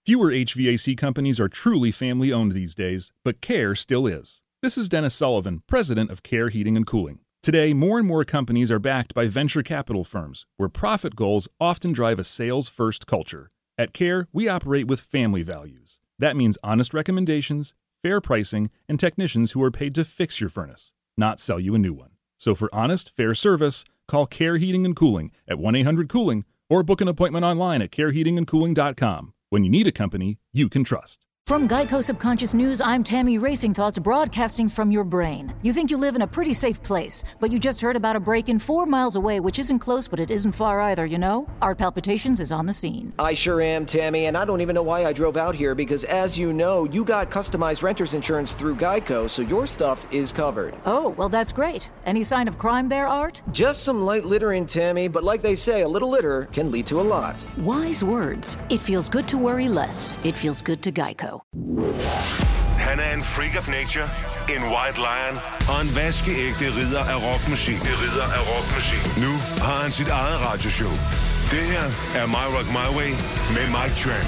Fewer HVAC companies are truly family-owned these days, but Care still is. This is Dennis Sullivan, president of Care Heating and Cooling. Today, more and more companies are backed by venture capital firms, where profit goals often drive a sales-first culture. At Care, we operate with family values. That means honest recommendations, fair pricing, and technicians who are paid to fix your furnace, not sell you a new one. So for honest, fair service, call Care Heating and Cooling at 1-800-COOLING or book an appointment online at careheatingandcooling.com. When you need a company you can trust. From Geico Subconscious News, I'm Tammy Racing Thoughts, broadcasting from your brain. You think you live in a pretty safe place, but you just heard about a break-in 4 miles away, which isn't close, but it isn't far either, you know? Art Palpitations is on the scene. I sure am, Tammy, and I don't even know why I drove out here, because as you know, you got customized renter's insurance through Geico, so your stuff is covered. Oh, well, that's great. Any sign of crime there, Art? Just some light littering, Tammy, but like they say, a little litter can lead to a lot. Wise words. It feels good to worry less. It feels good to Geico. Han er en freak of nature, en white lion og en vaskeægte ridder af rockmusik. Nu har han sit eget radioshow. Det her er My Rock My Way med Mike Tramp.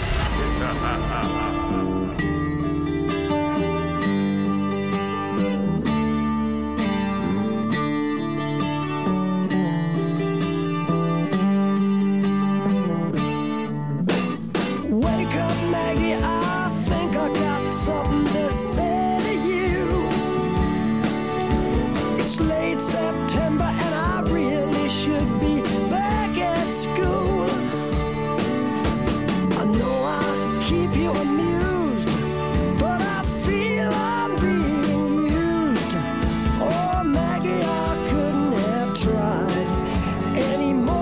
Wake up, Maggie, I think I got something to say to you. It's late September and I really should be back at school. I know I keep you amused, but I feel I'm being used. Oh, Maggie, I couldn't have tried anymore.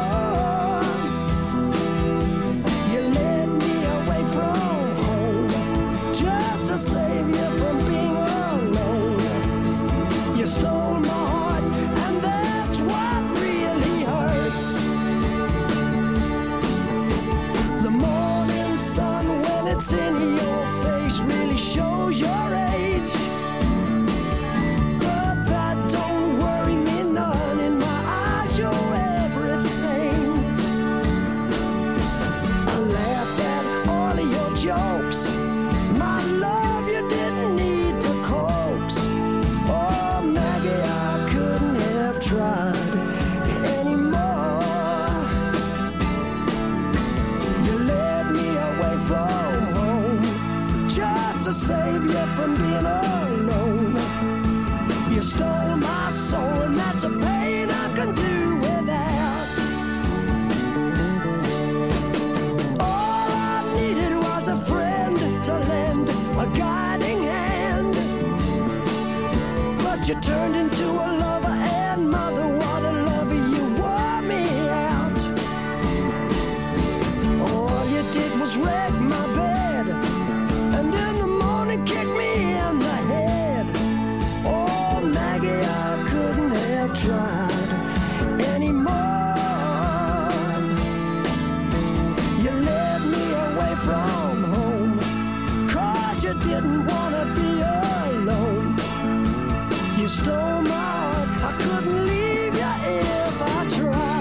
You led me away from home just to save you from being alone. You stole my heart, and that's what really hurts. The morning sun, when it's in your face, really shows your age. But that don't worry me none. In my eyes, you're everything. I laughed at all of your jokes. My love, you didn't need to coax. Oh, Maggie, I couldn't have tried anymore. You led me away from home just to save you from being alone. You stole my soul, and that's a pain I can do without. All I needed was a friend to lend a guiding hand. But you turned into a lover and mother. What a lover, you wore me out. All you did was wreck my bed, and in the morning kick me in the head. Oh, Maggie, I couldn't have tried anymore. You led me away from home, 'cause you didn't want to be alone. You stole my heart, I couldn't leave you if I tried.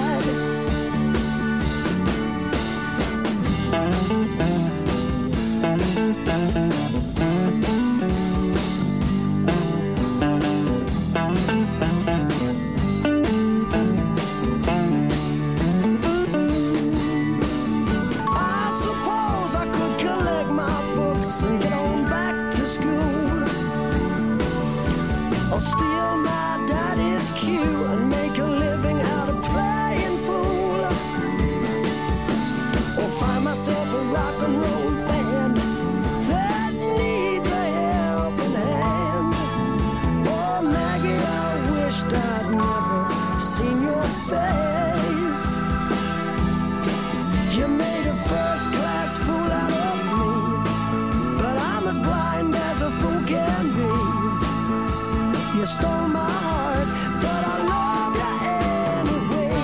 I suppose I could collect my books and get on back to school, or steal my daddy's cue and make a living out of playing pool, or find myself a rock and roll band that needs a helping hand. Oh, Maggie, I wished I'd never seen your face. You made a first-class fool out of me, but I'm as blind as a fool can be. You stole my heart, but I love you anyway.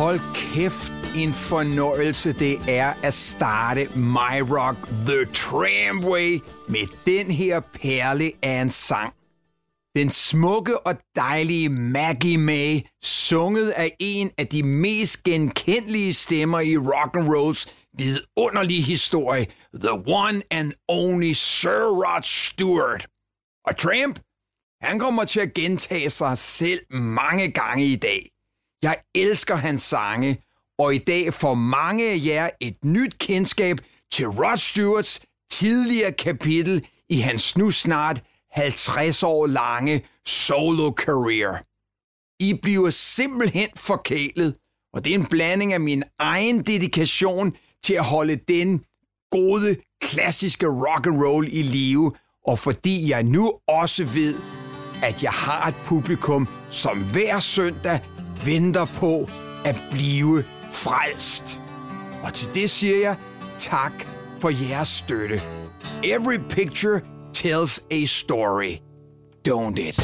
Hold kæft, en fornøjelse det er at starte My Rock The Tramway med den her perle af en sang. Den smukke og dejlige Maggie May, sunget af en af de mest genkendelige stemmer i rock'n'rolls vidunderlige historie, the one and only Sir Rod Stewart. Og Tramp, han kommer til at gentage sig selv mange gange i dag. Jeg elsker hans sange, og i dag får mange af jer et nyt kendskab til Rod Stewarts tidligere kapitel i hans nu snart 50 år lange solo-career. I bliver simpelthen forkælet, og det er en blanding af min egen dedikation til at holde den gode, klassiske rock'n'roll i live, og fordi jeg nu også ved, at jeg har et publikum, som hver søndag venter på at blive frelst. Og til det siger jeg tak for jeres støtte. Every picture tells a story. Don't it?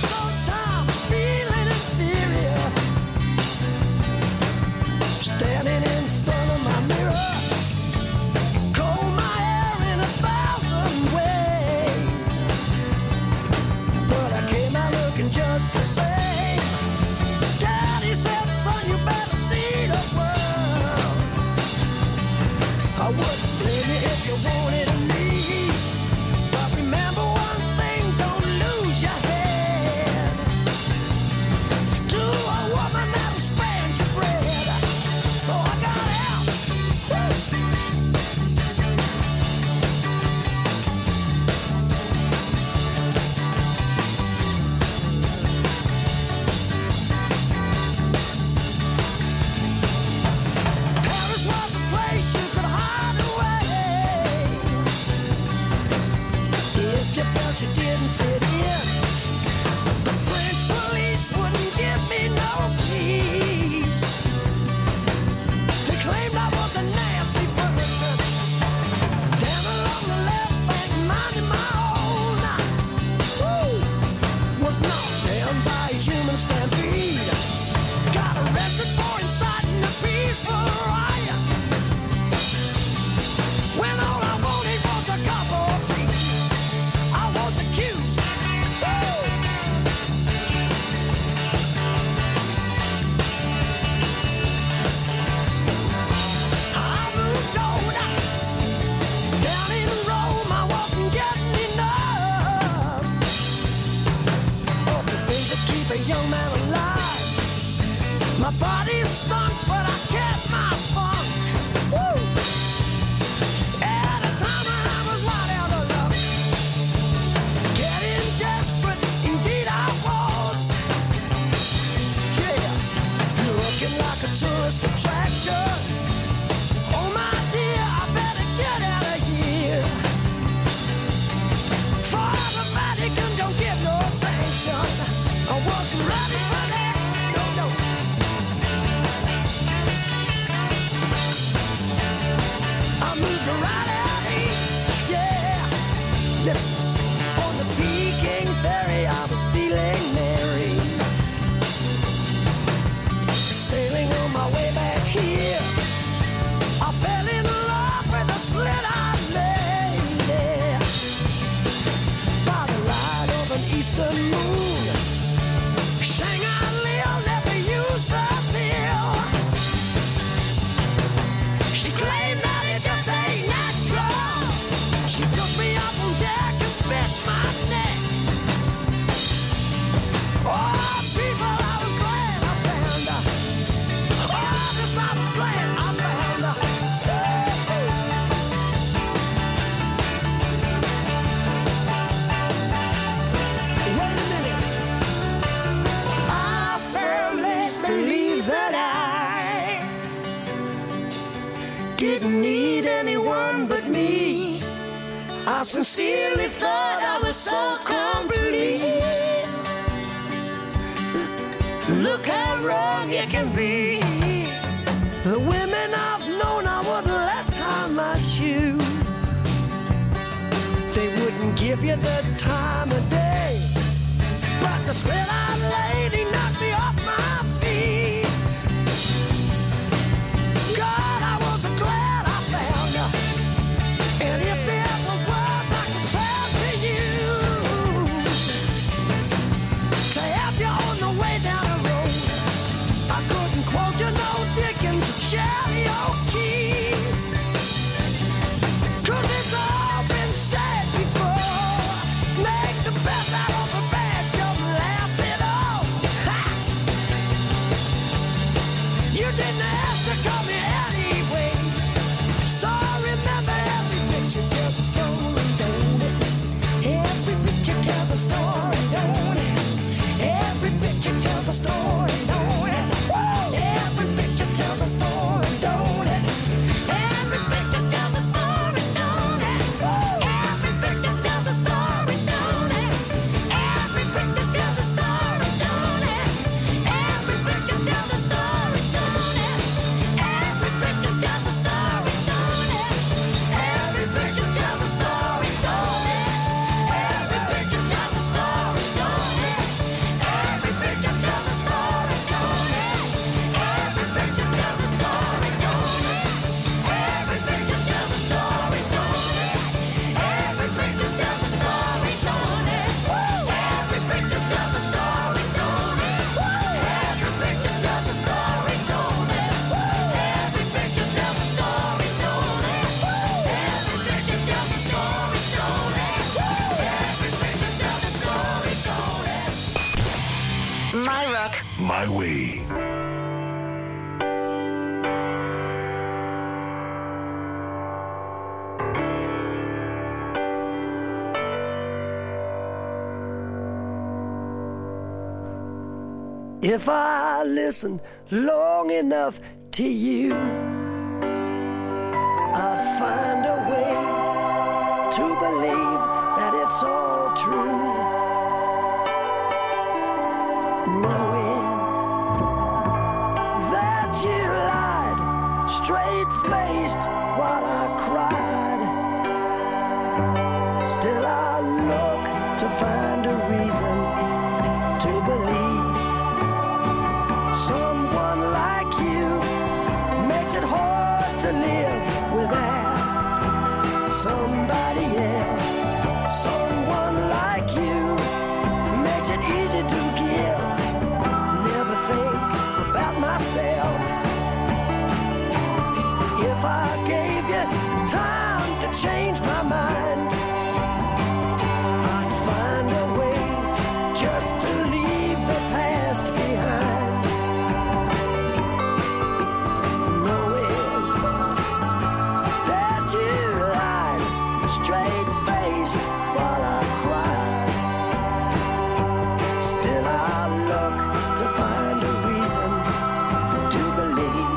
I sincerely thought I was so complete. Look how wrong you can be. The women I've known I wouldn't let tie my shoe. They wouldn't give you the time of day, but the slit-eyed lady knocked me off my feet. You didn't have to call me anyway. So remember, every picture tells a story, don't it? Every picture tells a story, don't it? Every picture tells a story, don't it? Every picture tells a story, don't it? Every picture tells a story, don't it? Every picture tells a story, don't it? Every picture tells a story, don't it? Every picture tells a story, don't it? Every picture tells a story, don't it? Every picture tells a story, don't it? Every picture tells a story, don't it? Every picture tells a story, don't it? Every picture tells a story, don't it? Every picture tells a story, don't it? Every picture tells a story, don't it? Every picture tells a story, don't it? Every picture tells a story, don't it? Every picture tells a story, don't it? Every picture tells a story, don't it? Every picture tells a story, don't it? My Rock. My Way. If I listen long enough to you, I'd find a way to believe that it's all true. Knowing that you lied straight-faced while I cried, still I look to find a reason to believe. Someone like you makes it hard to live without somebody else. Someone like you makes it easy to give. Never think about myself. If I gave you time to change my mind, I'd find a way just to leave the past behind. Straight-faced while I cry, still I look to find a reason to believe.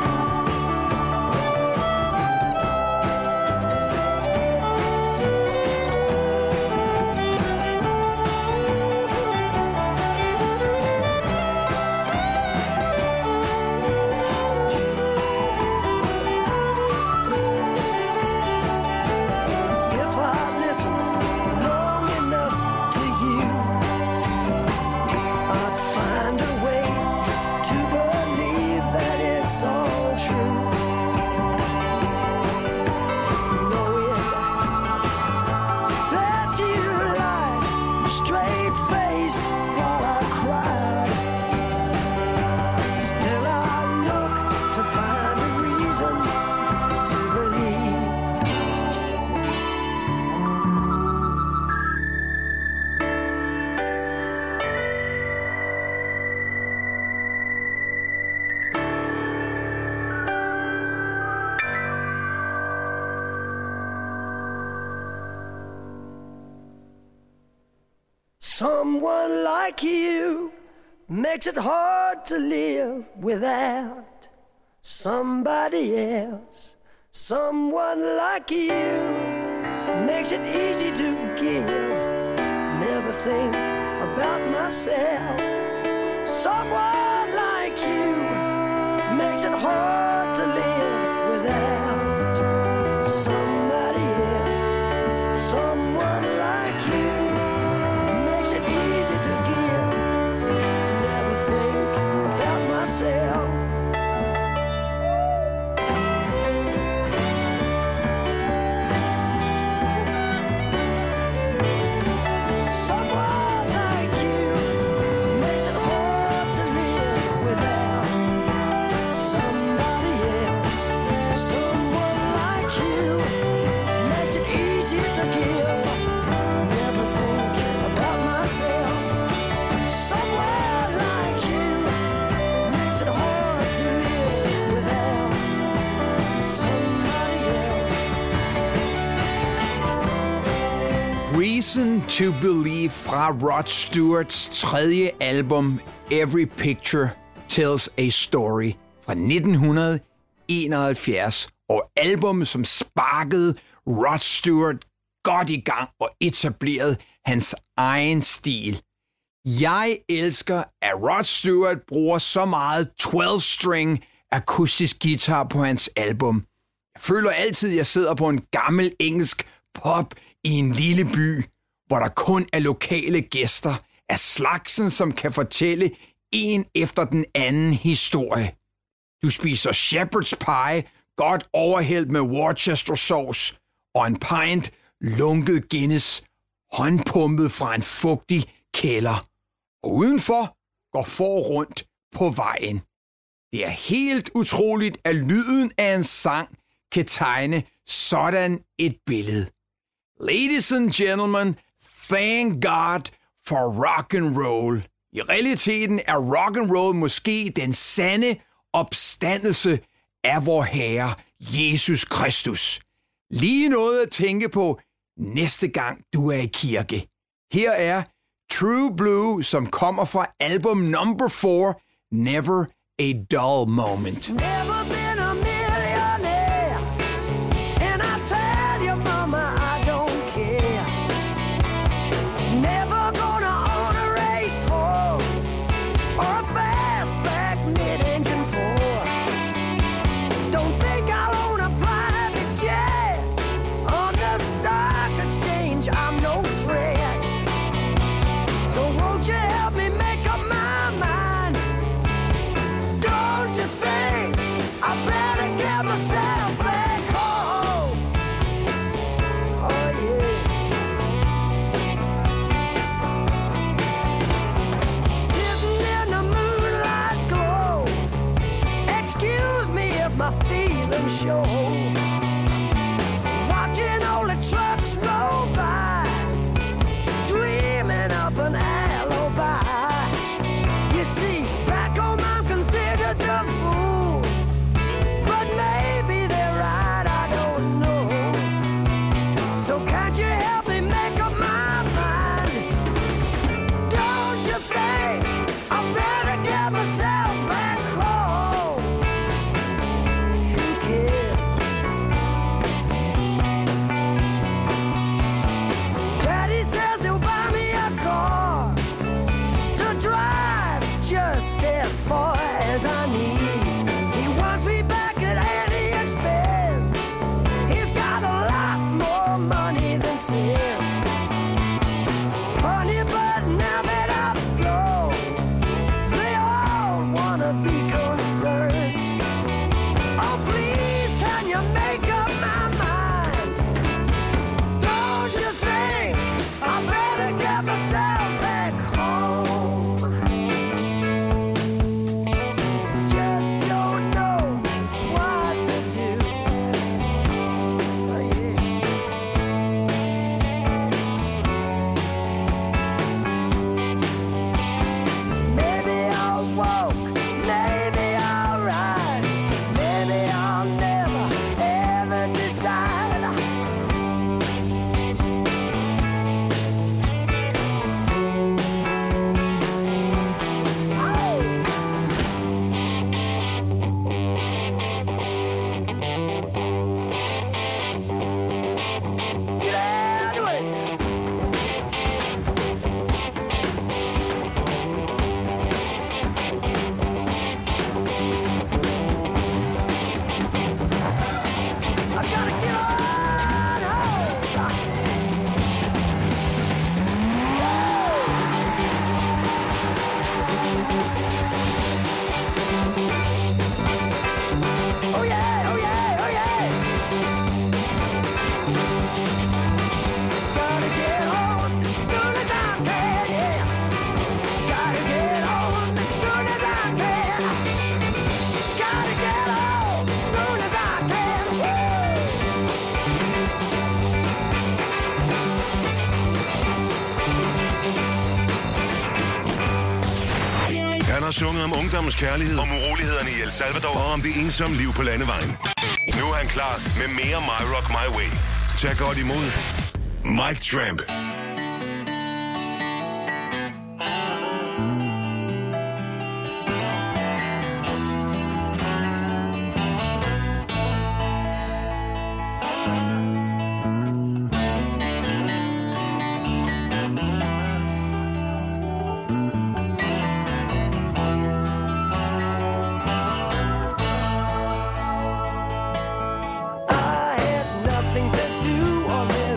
Someone like you makes it hard to live without somebody else. Someone like you makes it easy to give. Never think about myself. Someone like you makes it hard to live without somebody else. Someone like you makes it easy to give. Never think about myself. Someone like you makes it hard to live without somebody else. Reason to Believe fra Rod Stewarts tredje album, Every Picture Tells a Story fra 1971, og album, som sparkede Rod Stewart godt i gang og etablerede hans egen stil. Jeg elsker, at Rod Stewart bruger så meget 12-string akustisk guitar på hans album. Jeg føler altid, at jeg sidder på en gammel engelsk pub i en lille by, hvor der kun er lokale gæster af slagsen, som kan fortælle en efter den anden historie. Du spiser shepherd's pie, godt overhældt med Worcester sauce, og en pint lunket Guinness, håndpumpet fra en fugtig kælder. Og udenfor går får rundt på vejen. Det er helt utroligt, at lyden af en sang kan tegne sådan et billede. Ladies and gentlemen, thank God for rock and roll. I realiteten er rock and roll måske den sande opstandelse af vor Herre Jesus Kristus. Lige noget at tænke på næste gang du er i kirke. Her er True Blue, som kommer fra album number 4, Never a Dull Moment. Never been a millionaire, and I tell you, mama, I don't care. Never gonna own a racehorse or a fastback mid-engine Porsche. Don't think I'll own a private jet on the stock exchange. I'm no threat. So won't you help me make up my mind? Don't you think I better get myself back home? Oh yeah. Sitting in the moonlight glow. Excuse me if my feelings show. Watching all the trucks roll by, dreaming up an alibi. You see, back home I'm considered the fool, but maybe they're right, I don't know. So can't you help me make up my mind? Don't you think I better get myself back home? Who cares? Daddy says he'll buy me a car to drive just as far as I need. He wants me back at any expense. He's got a lot more money than sense. Funny, but now that I've grown, they all wanna be concerned. Oh, please, can you make up my mind? Don't you think I better get myself back home? Just don't know what to do. Oh, yeah. Maybe I'll walk, maybe I'll ride, maybe I'll never ever decide. Oh. Get out of it. I gotta get on home. Oh yeah, oh yeah, oh yeah. Gotta get home as soon as I can, yeah. Gotta get home as soon as I can. Gotta get home as soon as I can. Han har sunget om ungdommens kærlighed, om urolighederne i El Salvador og om det ensomme liv på landevejen. Nu er han klar med mere My Rock My Way. Tag godt imod Mike Tramp.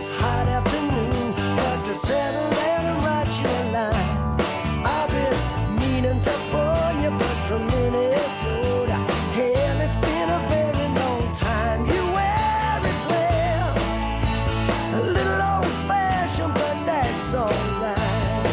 this hot afternoon, but to settle down and write you a line. I've been meaning to phone you, but from Minnesota. Hell, it's been a very long time. You wear it well, a little old-fashioned, but that's alright.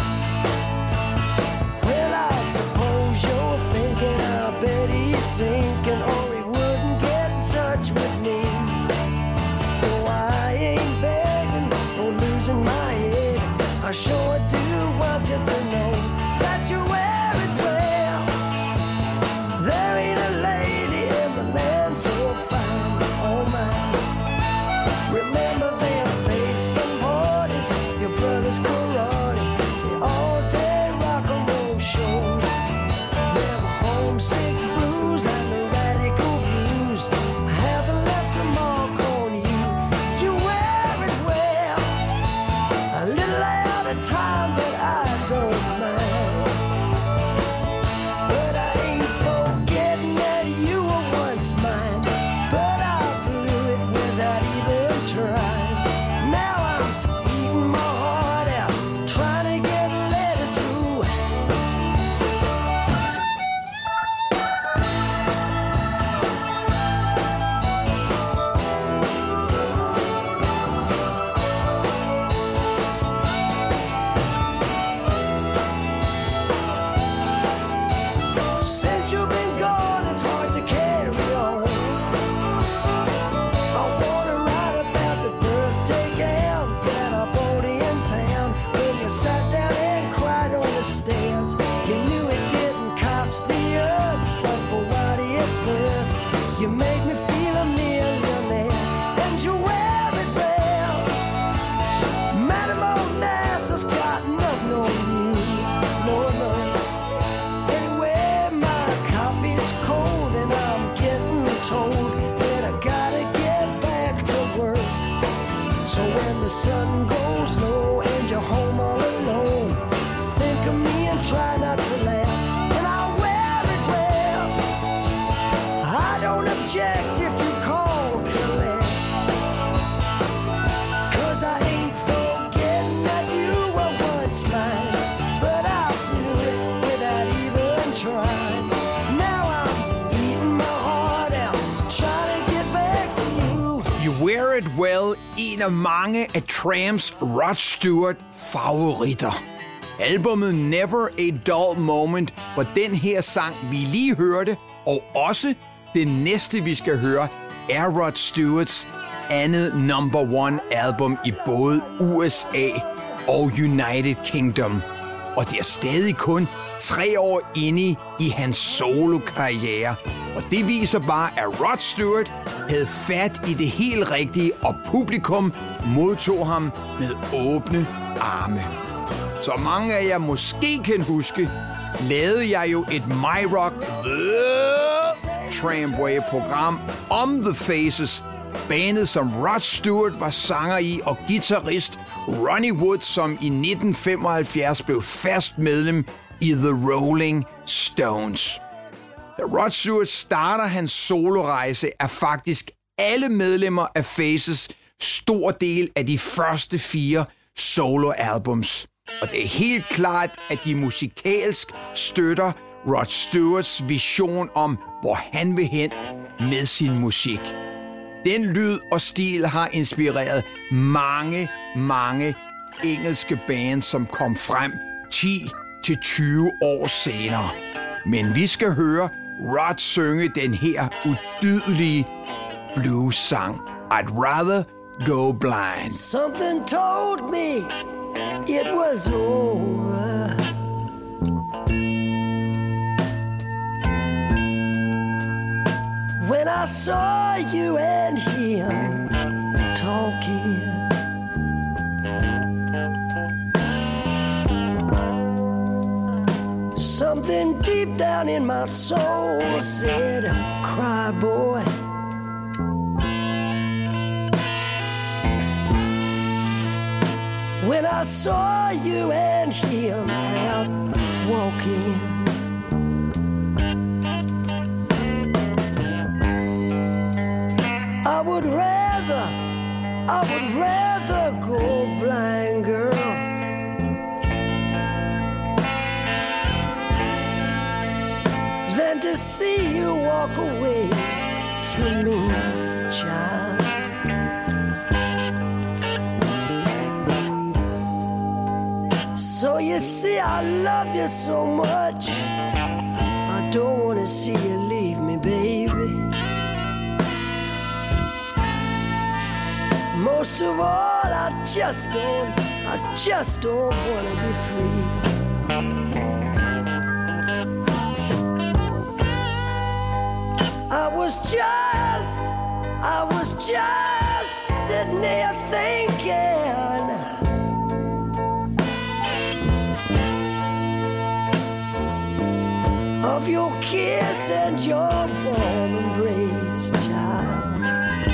Well, I suppose you're thinking, I bet he's sinking, or he wouldn't get in touch with me. Though I ain't begging or losing my head, I sure do want you to know that you wear it well. There ain't a lady in the land so fine, oh my. Remember them baseball parties, your brother's karate, the all-day rock and roll shows, them homesick blues and the radical views. I haven't left a mark on you. You wear it well, a little out of time, but I don't mind. But I ain't forgetting that you were once mine. But I blew it without even trying. Now I'm eating my heart out, trying to get a letter through. Since you've been gone, it's hard to carry on. I wanna write about the birthday gown that I bought in town. When you sat down and cried on the stairs, you knew it didn't cost the earth, but for what it's worth, you made me feel a millionaire, and you wear it well. Madam O'Nass has got nothing on you, no, no. Anyway, my coffee's cold and I'm getting told that I gotta get back to work. So when the sun goes low and you're home all alone, think of me and try not to laugh. And I'll wear it well. I don't object if you call collect, 'cause I ain't forgetting that you were once mine. But I blew it without even trying. Now I'm eating my heart out, trying to get back to you. You Wear It Well, en af mange af Tramps Rod Stewart favoritter. Albummet Never a Dull Moment var den her sang, vi lige hørte, og også det næste, vi skal høre, er Rod Stewarts andet #1 album i både USA og United Kingdom. Og det er stadig kun 3 år inde i hans solo-karriere. Og det viser bare, at Rod Stewart havde fat i det helt rigtige, og publikum modtog ham med åbne arme. Så mange af jer måske kan huske, lavede jeg jo et My Rock The Tramway-program om The Faces, bandet som Rod Stewart var sanger i, og guitarist Ronnie Wood, som i 1975 blev fast medlem i The Rolling Stones. Da Rod Stewart starter hans solorejse, er faktisk alle medlemmer af Faces stor del af de første 4 soloalbums. Og det er helt klart, at de musikalsk støtter Rod Stewarts vision om, hvor han vil hen med sin musik. Den lyd og stil har inspireret mange engelske bands, som kom frem 10-20 år senere. Men vi skal høre Rod synge den her udydelige blues-sang, I'd Rather Go Blind. Something told me it was over. When I saw you and him talking, something deep down in my soul said, cry boy. When I saw you and him out walking, I would rather see you walk away from me, child. So you see, I love you so much. I don't want to see you leave me, baby. Most of all, I just don't want to be free. I was just sitting there thinking of your kiss and your warm embrace, child.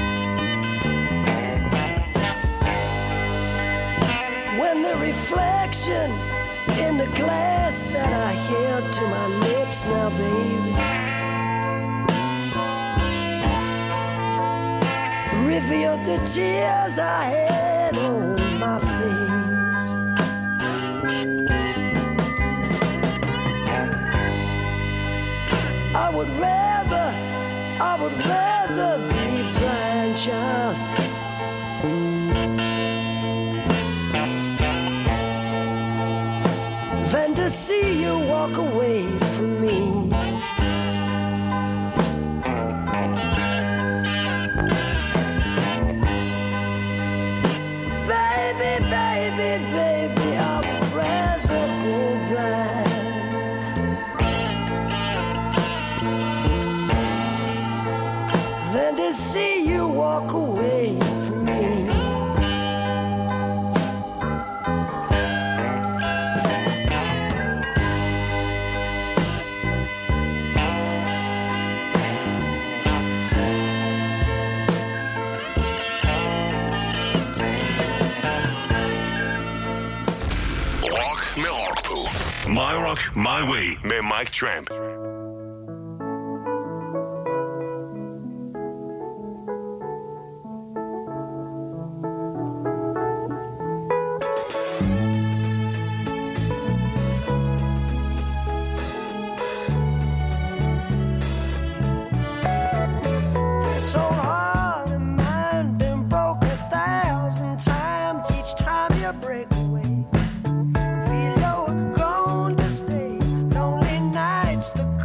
When the reflection in the glass that I held to my lips now, baby, revealed the tears I had on my face. I would rather be blind, child, than to see you walk away from me. Baby, I would rather go blind than to see you walk away from me. My Rock, My Way med Mike Tramp. Break away. Feel you're gone to stay. Lonely nights.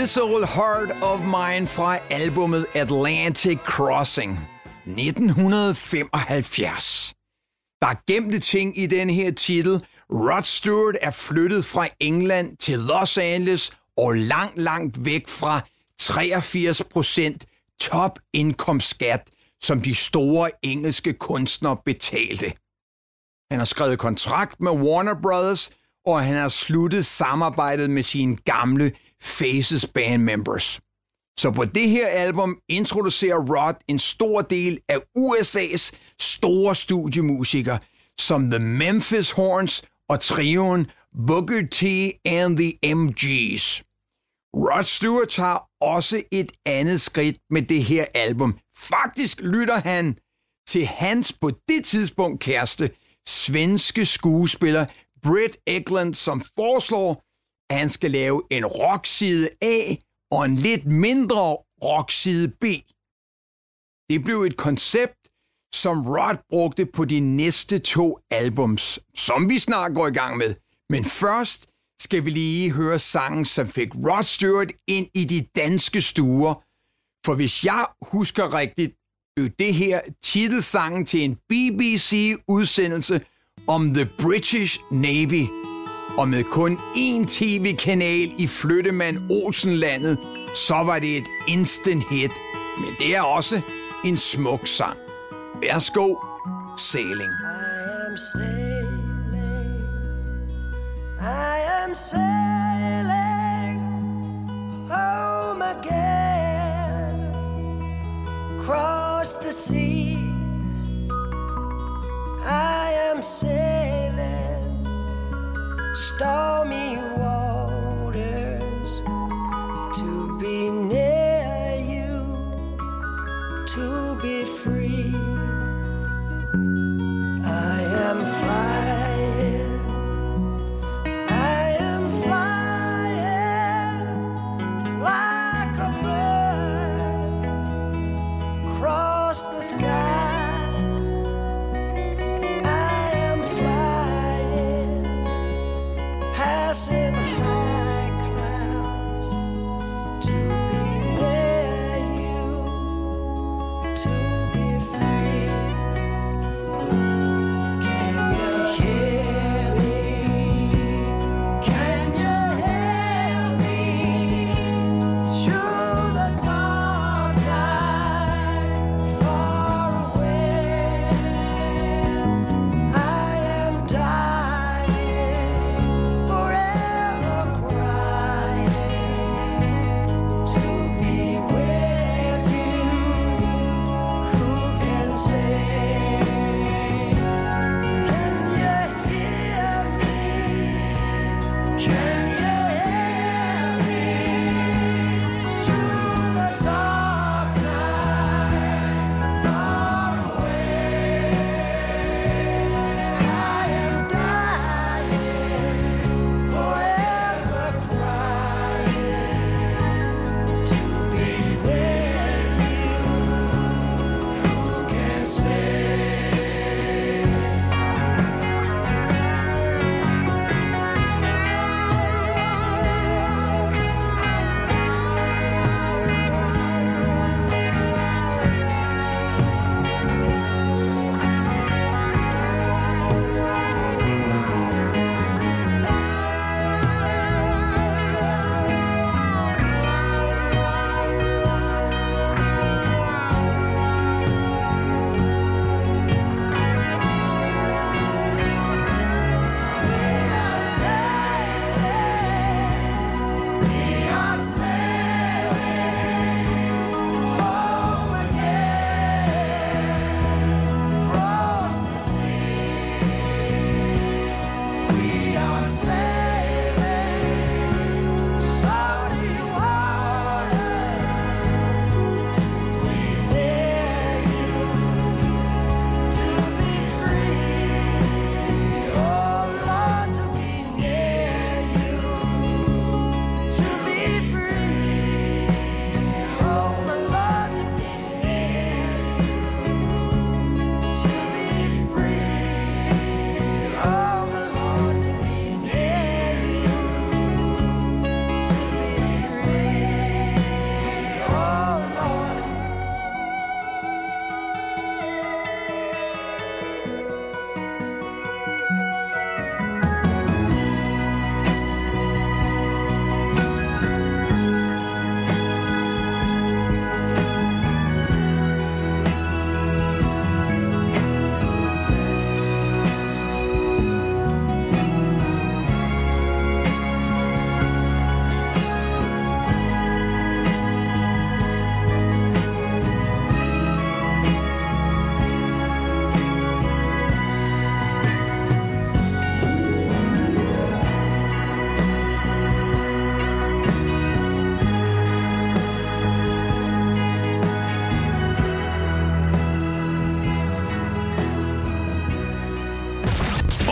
This Old Heart of Mine fra albumet Atlantic Crossing 1975. Der er gemte ting i den her titel. Rod Stewart er flyttet fra England til Los Angeles og langt væk fra 83% topindkomstskat, som de store engelske kunstnere betalte. Han har skrevet kontrakt med Warner Brothers, og han har sluttet samarbejdet med sine gamle Faces band members. Så på det her album introducerer Rod en stor del af USA's store studiemusikere, som The Memphis Horns og trioen Booker T and the MGs. Rod Stewart tager også et andet skridt med det her album. Faktisk lytter han til hans på det tidspunkt kæreste, svenske skuespiller Britt Ekland, som foreslår, at han skal lave en rockside A og en lidt mindre rockside B. Det blev et koncept, som Rod brugte på de næste 2 albums, som vi snart går i gang med. Men først skal vi lige høre sangen, som fik Rod Stewart ind i de danske stuer. For hvis jeg husker rigtigt, blev det her titelsangen til en BBC-udsendelse om The British Navy. Og med kun én tv-kanal i Flyttemand Olsenlandet, så var det et instant hit. Men det er også en smuk sang. Værsgo, Sailing. I am sailing home again, across the sea. I am sailing stormy waters to be near you, to be free. I am flying, I am flying like a bird across the sky. I am flying, passing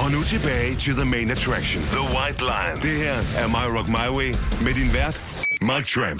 Og nu tilbage til the main attraction, The White Line. Det her er My Rock My Way med din vært, Mike Tramp.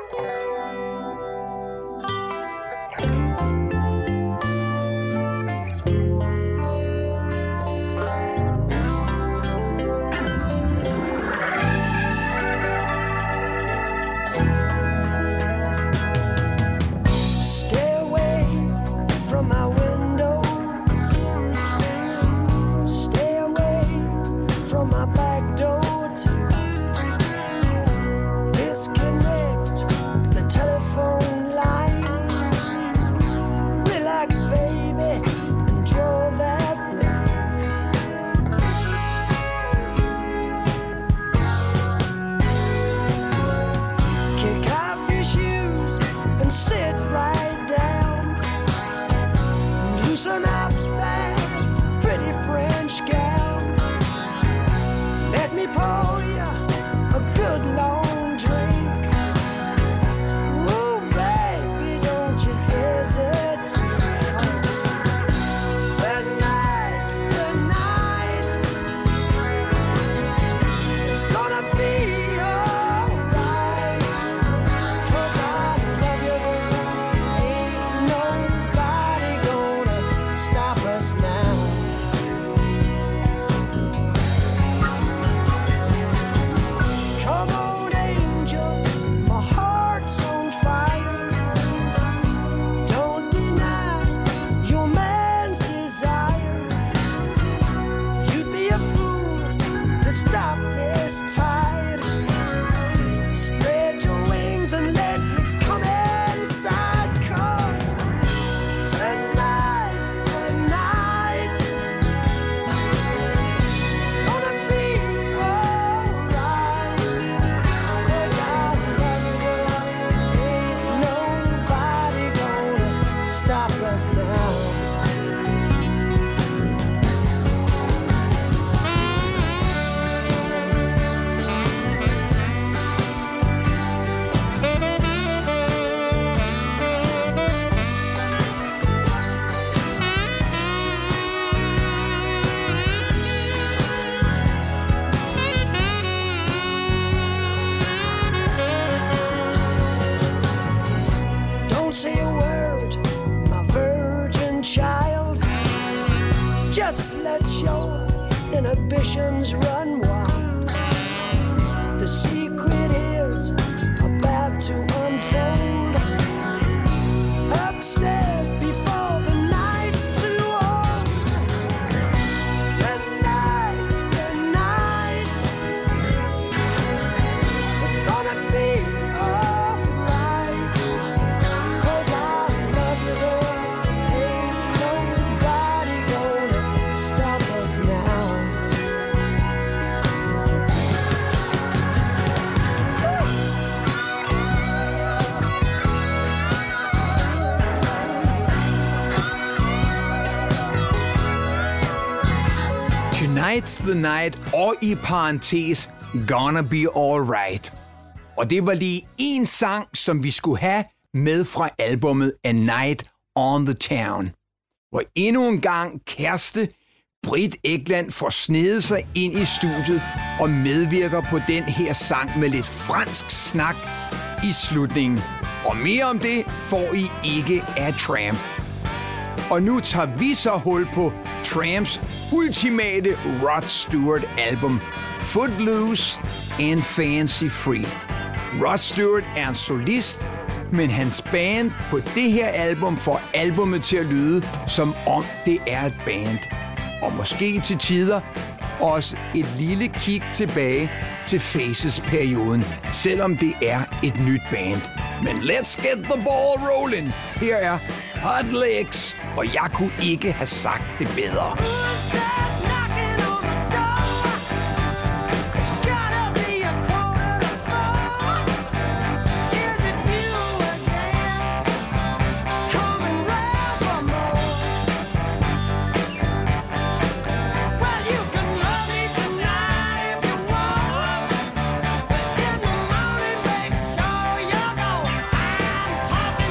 Tonight's the night, og i parentes, gonna be alright. Og det var lige en sang, som vi skulle have med fra albumet A Night on the Town. Hvor endnu en gang kæreste Britt Ekland får snedet sig ind i studiet og medvirker på den her sang med lidt fransk snak i slutningen. Og mere om det får I ikke af Tramp. Og nu tager vi så hul på Tramps ultimate Rod Stewart album, Footloose and Fancy Free. Rod Stewart er en solist, men hans band på det her album får albummet til at lyde, som om det er et band. Og måske til tider også et lille kig tilbage til Faces-perioden, selvom det er et nyt band. Men let's get the ball rolling. Her er Hot Legs, og jeg kunne ikke have sagt det bedre.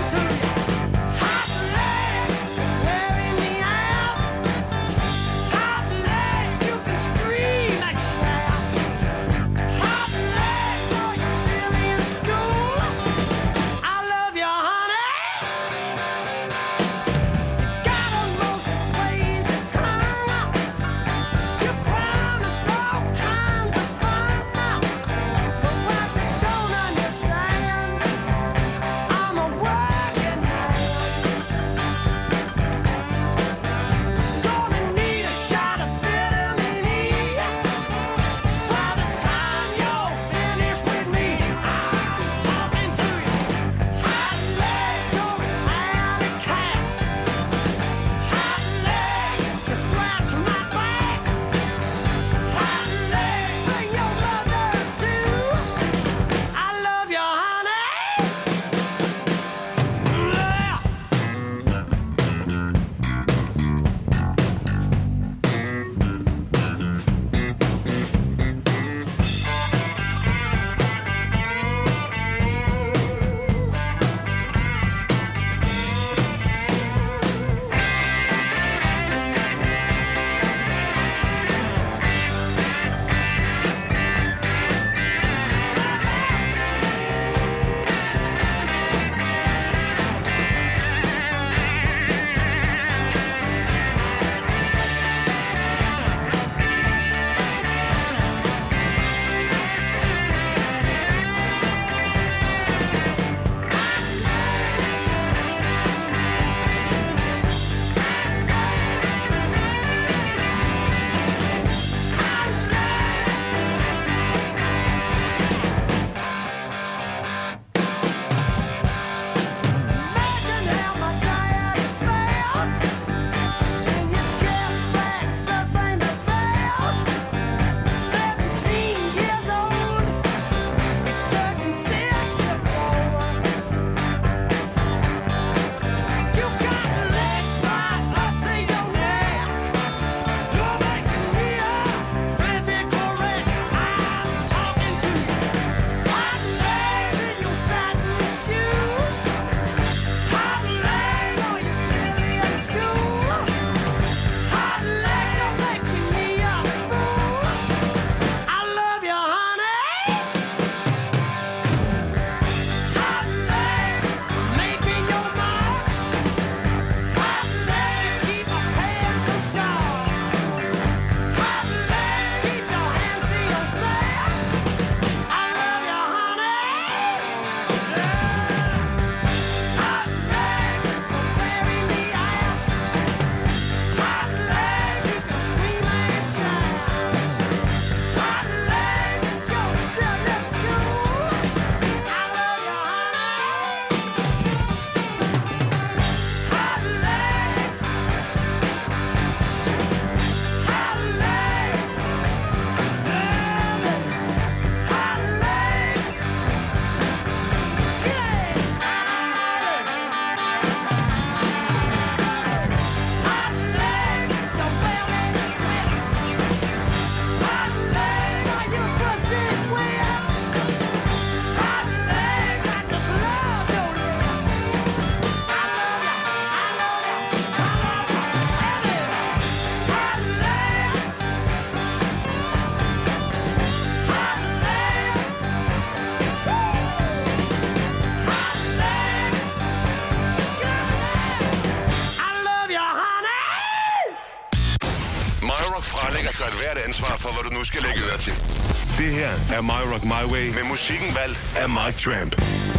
Hot Rock frelægger sig et hvert ansvar for, hvad du nu skal lægge øre til. Det her er My Rock My Way med musikken valgt af Mike Tramp.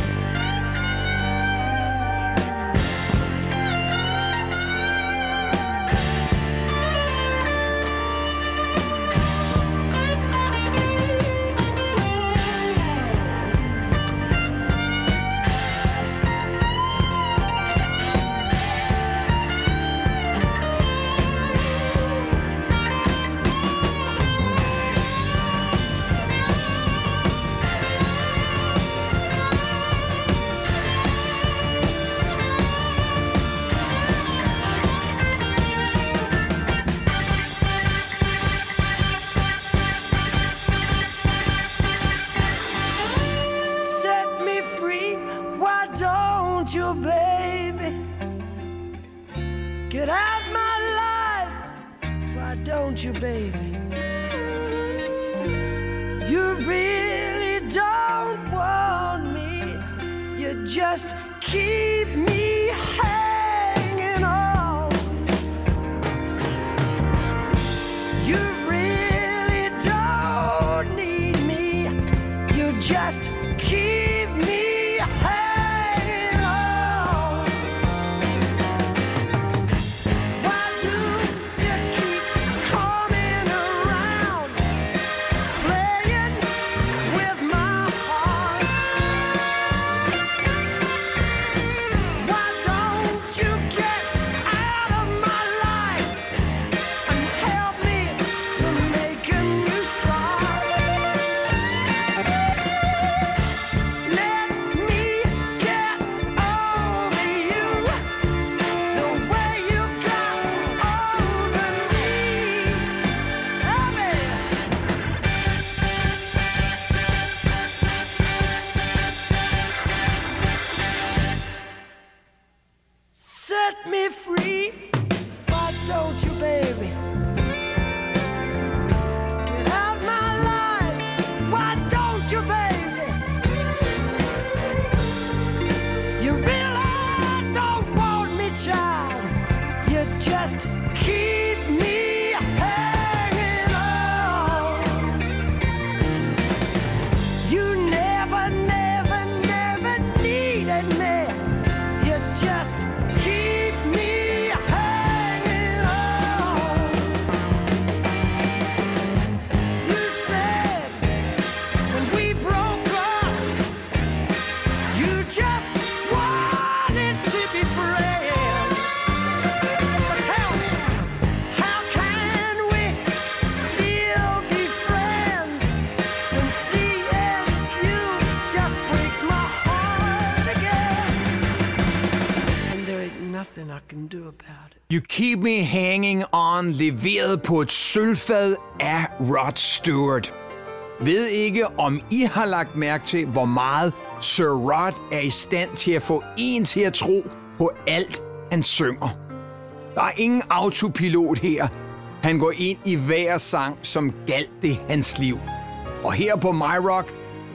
You Keep Me Hanging On, leveret på et sølvfad af Rod Stewart. Ved ikke, om I har lagt mærke til, hvor meget Sir Rod er i stand til at få en til at tro på alt, han synger. Der er ingen autopilot her. Han går ind i hver sang, som galt det hans liv. Og her på My Rock,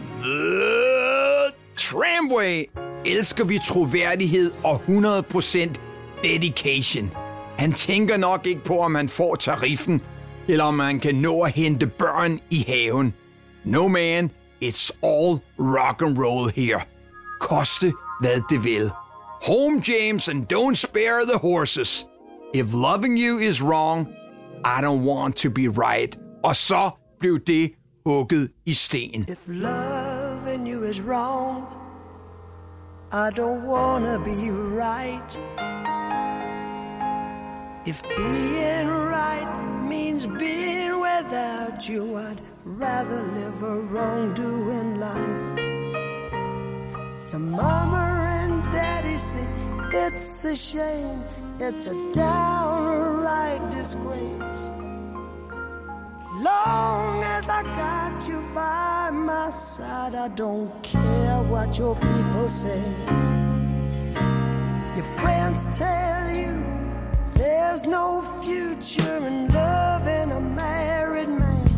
The Tramway, elsker vi troværdighed og 100% dedication. Han tænker nok ikke på, om han får tariffen, eller om man kan nå at hente børn i haven. No man, it's all rock and roll here. Koste hvad det vil. Home James and don't spare the horses. If loving you is wrong, I don't want to be right. Og så blev det hugget i sten. If loving you is wrong, I don't wanna be right. If being right means being without you, I'd rather live a wrongdoing life. Your mama and daddy say it's a shame, it's a downright disgrace. Long as I got you by my side, I don't care what your people say. Your friends tell you there's no future in loving a married man.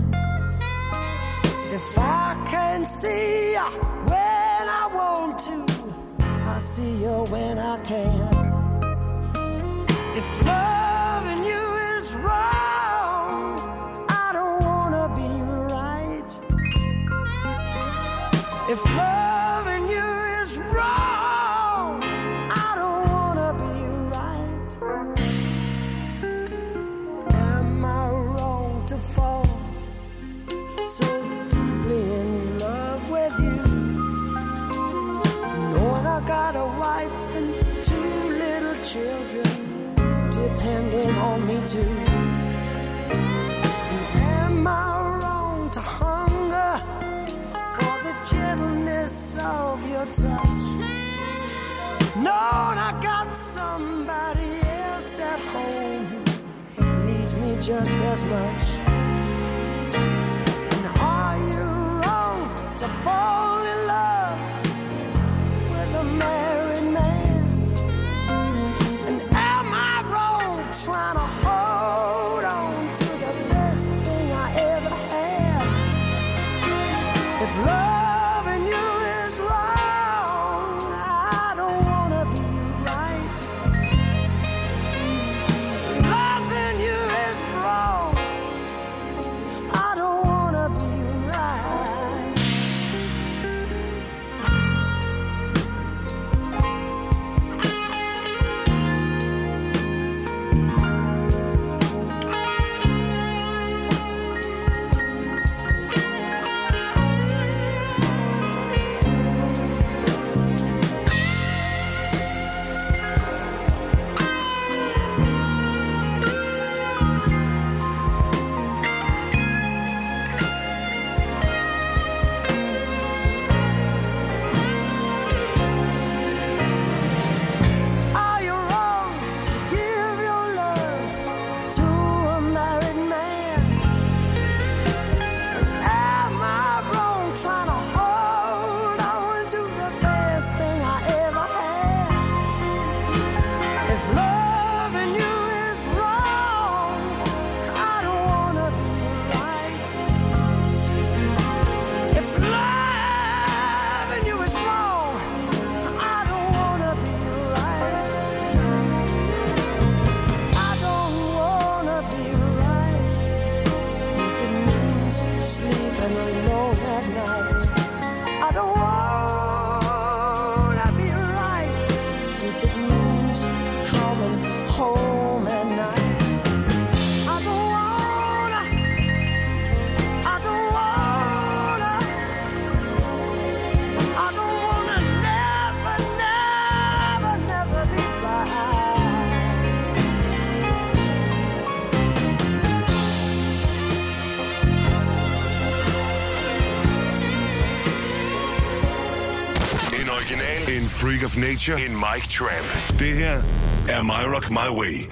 If I can see you when I want to, I'll see you when I can. If loving you is wrong, too. And am I wrong to hunger for the gentleness of your touch? Knowing I got somebody else at home who needs me just as much. And are you wrong to fall in love with a married man? And am I wrong trying to hold on to the best thing I ever had? If loving you is wrong, I don't want to be right. If loving you is wrong, I don't want to be right. Are you wrong to give your love to a married man? And am I wrong trying to hold on to the best thing I ever had? If loving you is wrong, I don't want to be right. If loving you is wrong, I don't want to be right. I don't want to be right. If it means sleeping alone at night, I don't want to be right. If it means coming home at night, I don't wanna, I don't wanna, I don't wanna never, never, never be right. En original, en freak of nature, en Mike Tramp. Det her er My Rock My Way.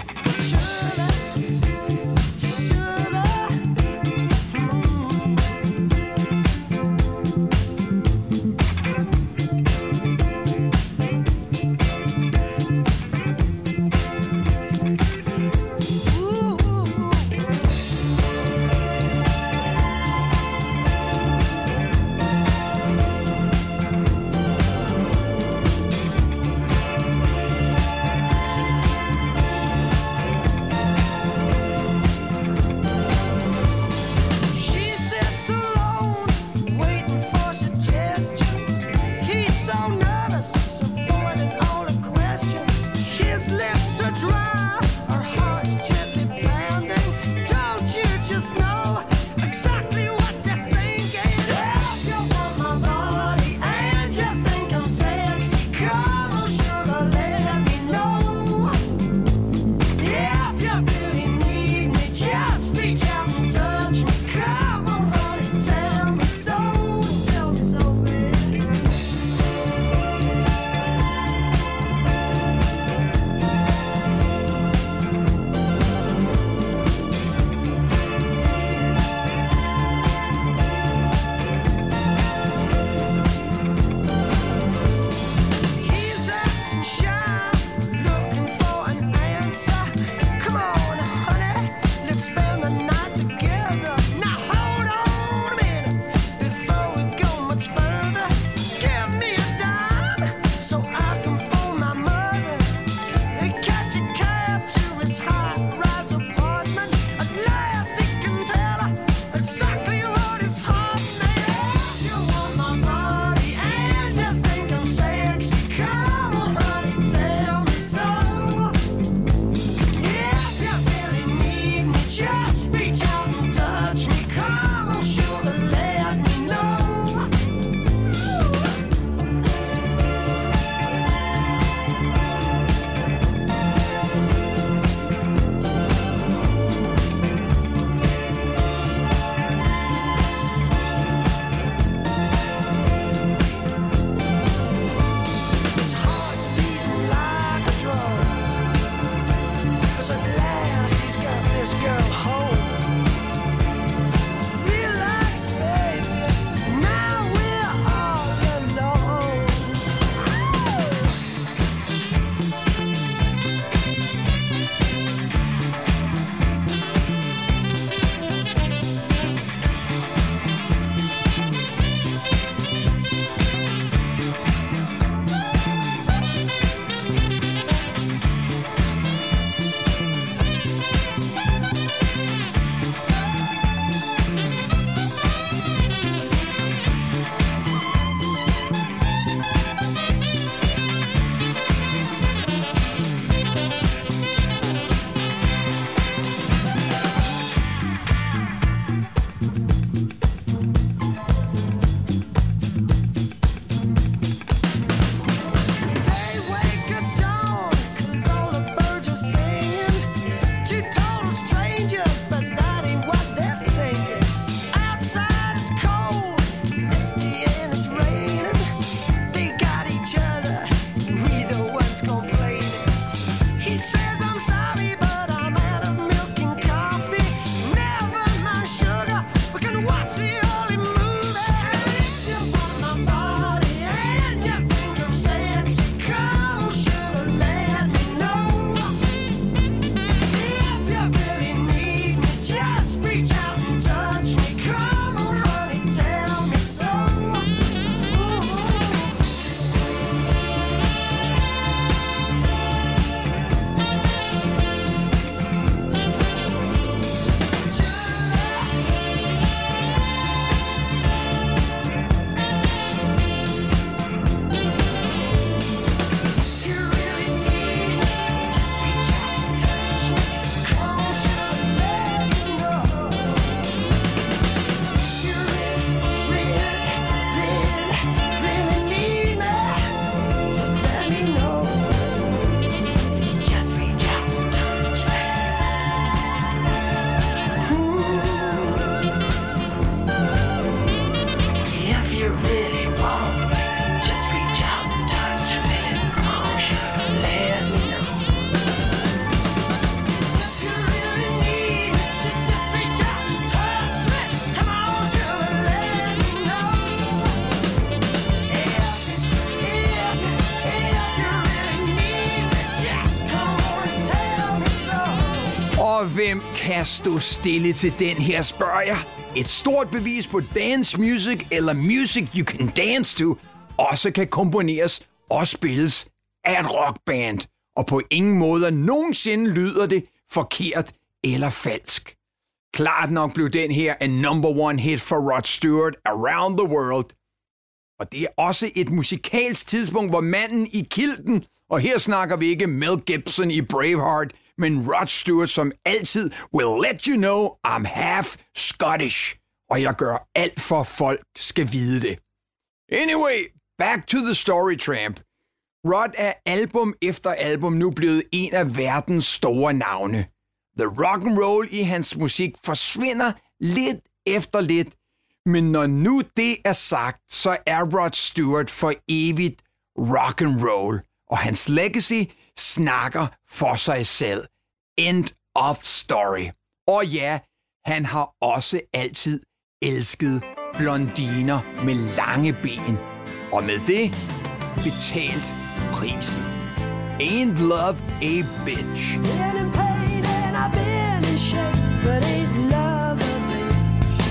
kan stå stille til den her, spørger jeg. Et stort bevis på dance music eller music you can dance to også kan komponeres og spilles af et rockband. Og på ingen måde nogensinde lyder det forkert eller falsk. Klart nok blev den her en number 1 hit for Rod Stewart around the world. Og det er også et musikalsk tidspunkt, hvor manden i kilden, og her snakker vi ikke Mel Gibson i Braveheart, men Rod Stewart som altid will let you know I'm half Scottish. Og jeg gør alt for folk skal vide det. Anyway, back to the story, Tramp. Rod er album efter album nu blevet en af verdens store navne. The rock and roll i hans musik forsvinder lidt efter lidt, men når nu det er sagt, så er Rod Stewart for evigt rock and roll, og hans legacy snakker for sig selv. End of story. Og ja, han har også altid elsket blondiner med lange ben, og med det betalt prisen. Ain't love a bitch. Been in pain and I've been in shape, but ain't love a bitch.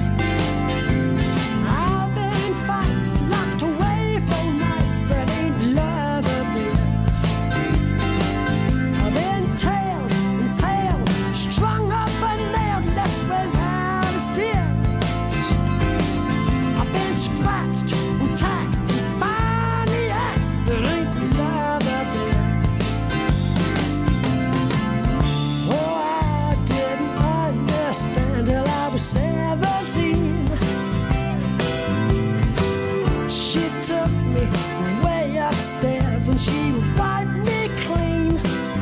I've been in fights, locked away for nights, but ain't love a bitch. I've been tailed and paled, strung up and nailed, left without a stitch. I've been scratched and taxed and finally axed, but ain't love a bitch. Oh, I didn't understand till I was 17. She took me way upstairs and she wiped me clean.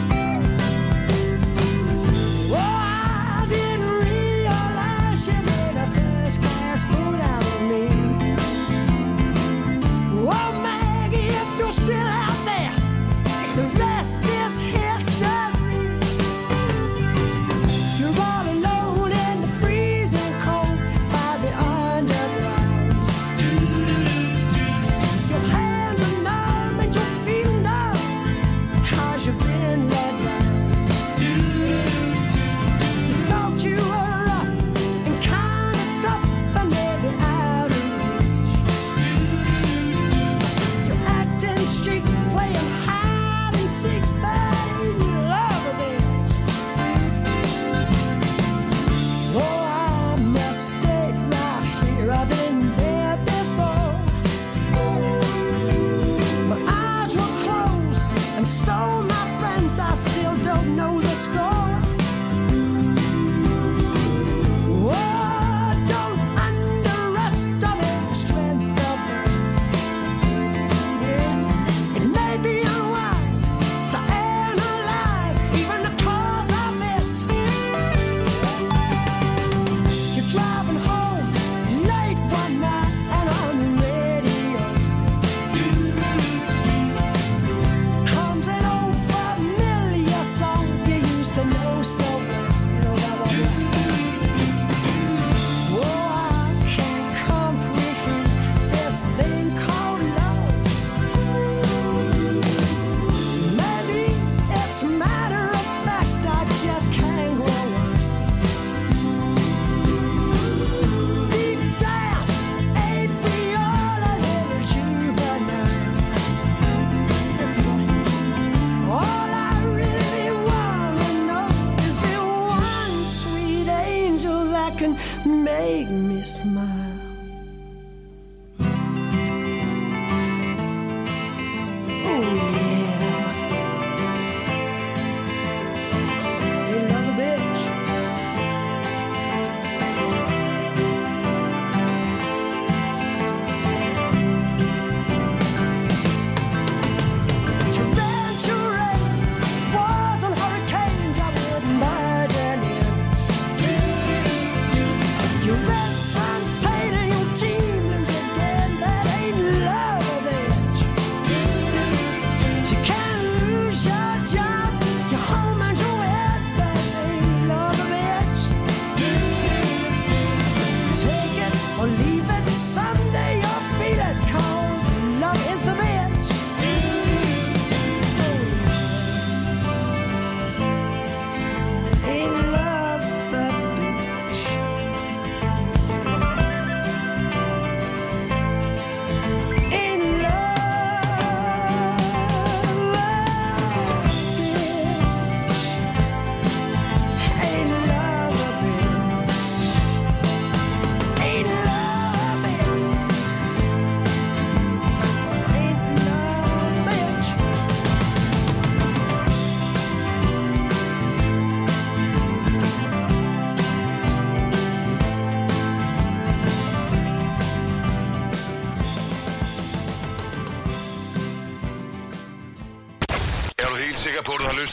Oh, I didn't realize she made a first class fool out of me. Oh, Maggie, if you're still out there, the rest is history. You're all alone in the freezing cold by the underground. Your hands are numb and your feet are numb, 'cause you've been let down. You thought you were rough and kind of tough and maybe out of reach. You're acting street, playing hide and seek, but you love a bitch. Oh, I must stay right here. I've been there before. My eyes were closed, and so my friends, I still don't know the score. Oh, don't underestimate the strength of it. Yeah, it may be unwise to analyze even the cause of it. You're driving home late one night and on the radio comes an old familiar song you used to know so well. Oh, I can't comprehend this thing called love. Maybe it's a matter of fact I just can't grow up. Deep down, ain't we all a little juvenile? All I really wanna know is there one sweet angel that can make me smile. Oh yeah. They love a bitch. Tarantulas, wars and hurricanes, I wouldn't budge an inch. Your red sun painted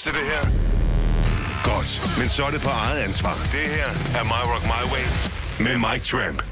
lyst til det her? Godt, men så er det på eget ansvar. Det her er My Rock My Way med Mike Tramp.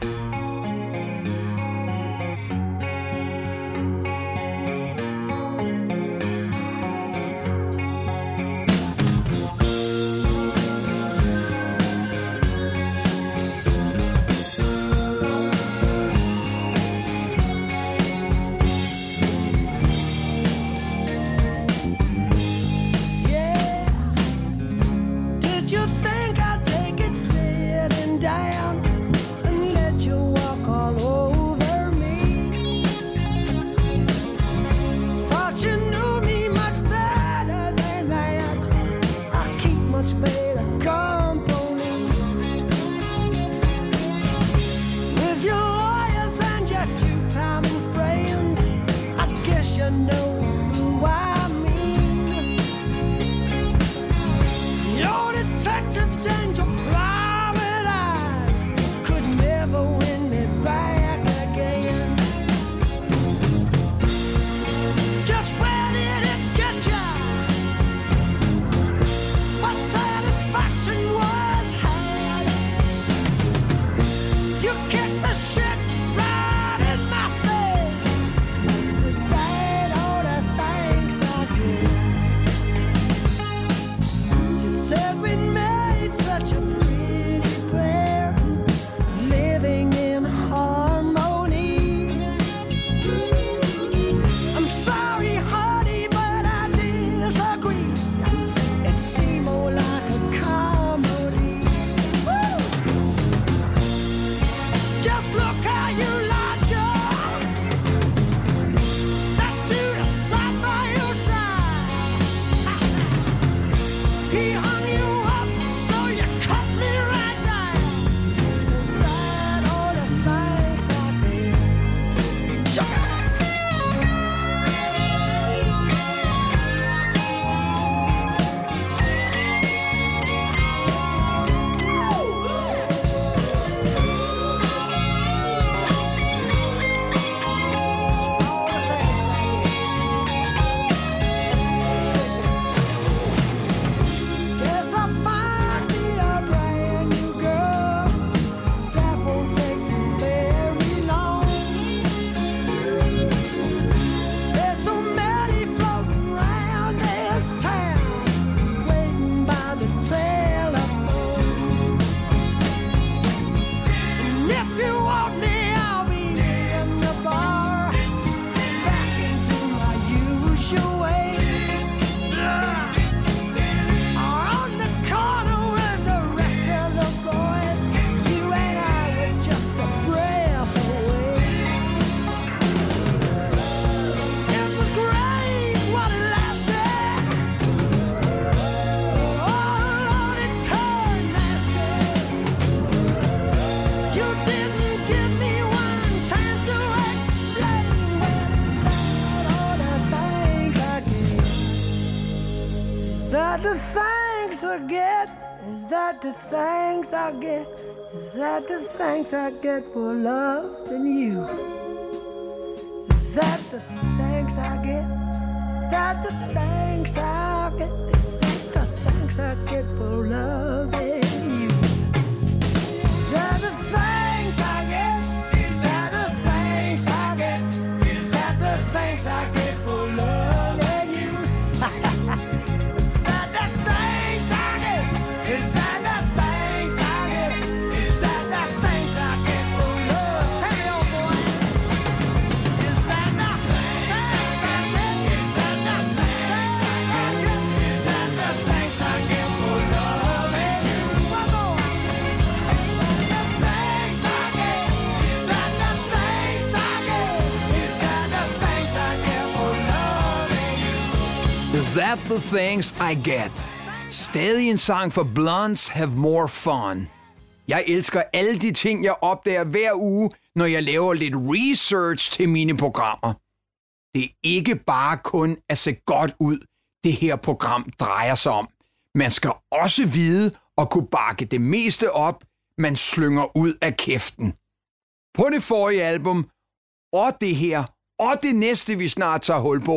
the thanks I get? Is that the thanks I get? Is that the thanks I get for loving you? Is that the thanks I get? Is that the thanks I get? Is that the thanks I get for loving you? Is that the thanks I get? Is that the thanks I get? Is that the thanks I get for loving you? Is that the thanks I get? Is that the thanks I get? Is that the thanks I get for love? Tell me, old boy. Is that the thanks I get? Is that the thanks I get? Is that the thanks I get for loving you? One more. Is that the thanks I get? Is that the thanks I get? Is that the thanks I get for loving you? Is that the thanks I get? Stadig en sang for Blondes Have More Fun. Jeg elsker alle de ting, jeg opdager hver uge, når jeg laver lidt research til mine programmer. Det er ikke bare kun at se godt ud, det her program drejer sig om. Man skal også vide og kunne bakke det meste op, man slynger ud af kæften. På det forrige album, og det her, og det næste, vi snart tager hul på,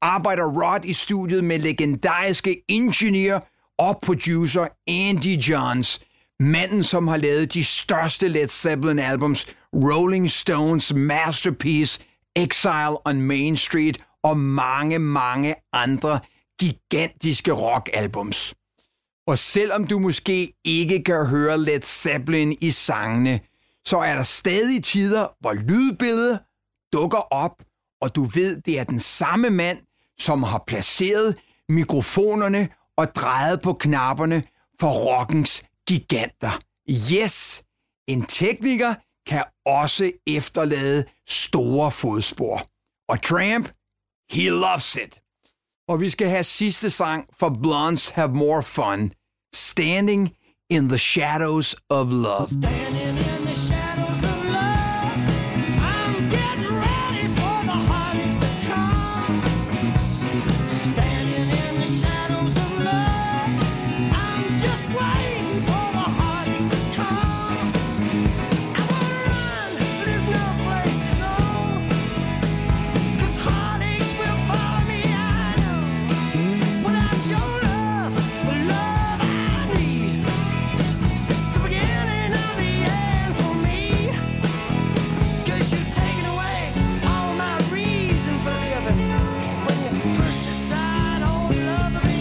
arbejder Rod i studiet med legendariske ingeniør og producer Andy Johns. Manden, som har lavet de største Led Zeppelin-albums, Rolling Stones masterpiece, Exile on Main Street og mange, mange andre gigantiske rockalbums. Og selvom du måske ikke kan høre Led Zeppelin i sangene, så er der stadig tider, hvor lydbilledet dukker op, og du ved, det er den samme mand, som har placeret mikrofonerne og drejet på knapperne for rockens giganter. Yes, en tekniker kan også efterlade store fodspor. Og Tramp, he loves it. Og vi skal have sidste sang for Blondes Have More Fun. Standing in the Shadows of Love. Standing in the shadows of love, I'm getting ready for the heartaches to come. Standing in the shadows of love, I'm just waiting for the heartaches to come. I wanna run, but there's no place to go, 'cause heartaches will follow me, I know. Without your love, the love I need, it's the beginning of the end for me. 'Cause you've taken away all my reason for living when you pushed aside all love of me.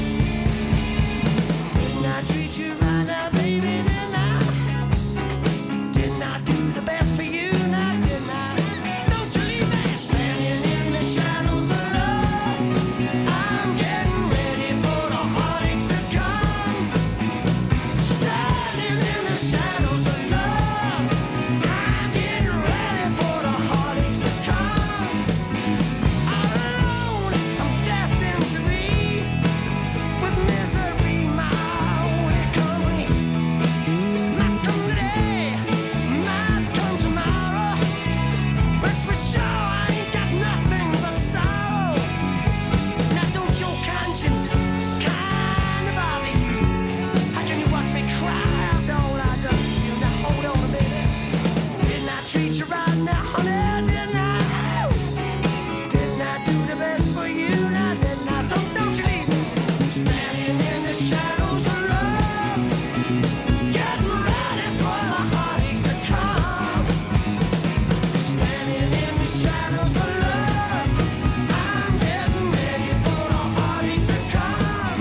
Didn't I treat you right now, baby? Didn't I? Didn't I do the best for you? Now didn't I? Don't you leave me standing in the shadows of love. I'm getting ready for the heartaches to come. Standing in the shadows of love, I'm getting ready for the heartaches to come. I'm alone, I'm destined to be with misery, my only company. Might come today, might come tomorrow, but for sure I ain't got nothing but sorrow. Now don't your conscience kinda bother you? How can you watch me cry after all I done to you? Now hold on a minute. Didn't I treat you right now, honey? Didn't I? Didn't I do the best for you? Now didn't I? So don't you leave me standing in the shadows of love, getting ready for the heartaches to come. Standing in the shadows of love, I'm getting ready for the heartaches to come.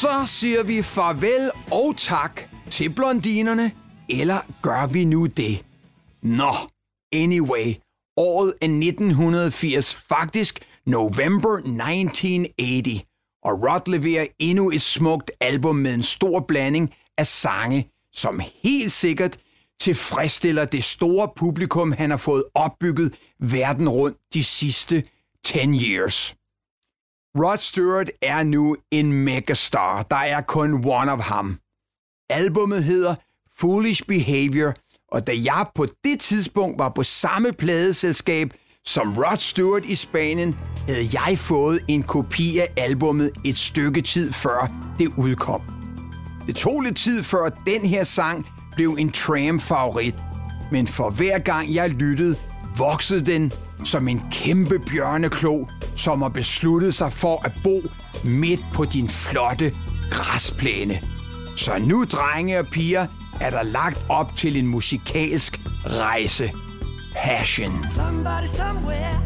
Så siger vi farvel og tak til blondinerne, eller gør vi nu det? Nå, anyway, året er 1980, faktisk November 1980, og Rod leverer endnu et smukt album med en stor blanding af sange, som helt sikkert tilfredsstiller det store publikum, han har fået opbygget verden rundt de sidste 10 years. Rod Stewart er nu en megastar. Der er kun one of ham. Albummet hedder Foolish Behavior, og da jeg på det tidspunkt var på samme pladeselskab som Rod Stewart i Spanien, havde jeg fået en kopi af albummet et stykke tid før det udkom. Det tog lidt tid før den her sang blev en Tramp-favorit, men for hver gang jeg lyttede, voksede den som en kæmpe bjørneklo, som har besluttet sig for at bo midt på din flotte græsplæne. Så nu, drenge og piger, er der lagt op til en musikalsk rejse. Passion. Somebody somewhere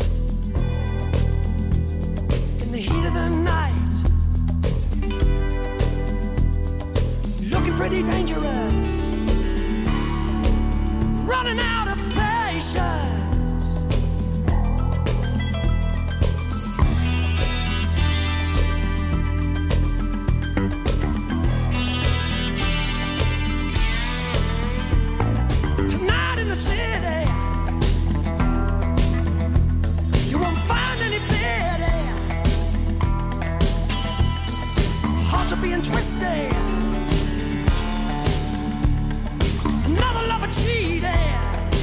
in the heat of the night, looking pretty dangerous, running out of patience. Tonight in the city, you won't find any pity. Hearts are being twisted. Another lover cheated.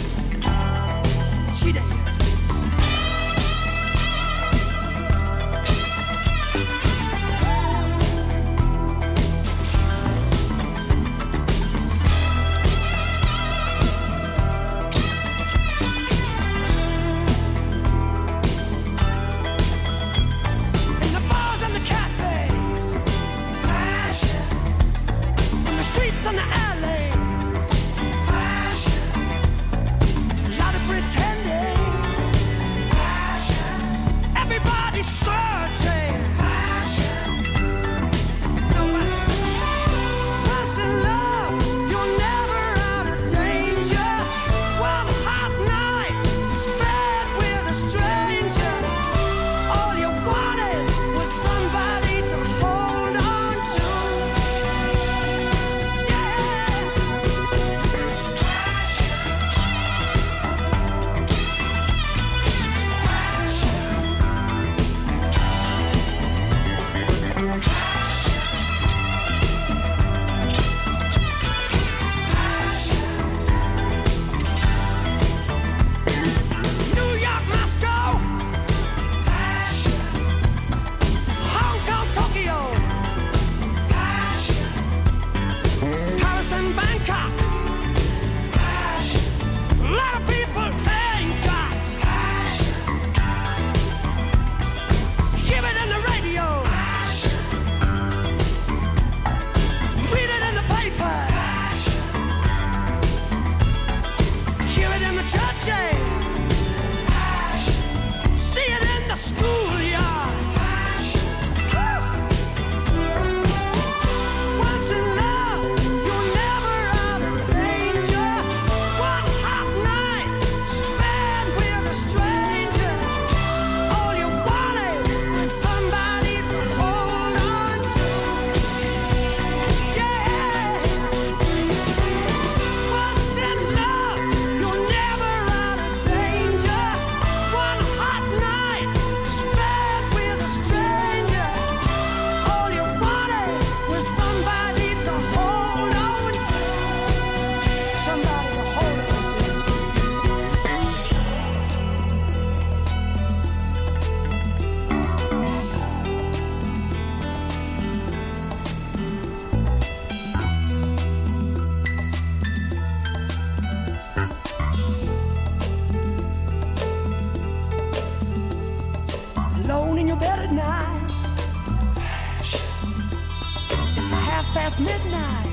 In the bars and the cafes, passion. In the streets and the alleys, passion. A lot of pretending, passion. Everybody's searching, passion. Once in love, you're never out of danger. One hot night spent with a stranger. All you wanted was somebody to hold on to. Yeah. Passion. New York, Moscow, Hong Kong, Tokyo, Paris and Bangkok. A lot of people ain't got. Hear it in the radio, read it in the paper, hear it in the churches, see it in the schoolyard. Once in love, you're never out of danger. One hot night spent with a stranger. All you wanted was somebody to hold on to. Yeah. Once in love, you're never out of danger. One hot night spent with a stranger. All you wanted was somebody to hold on to. Somebody to hold on to. Alone in your bed at night, it's a midnight.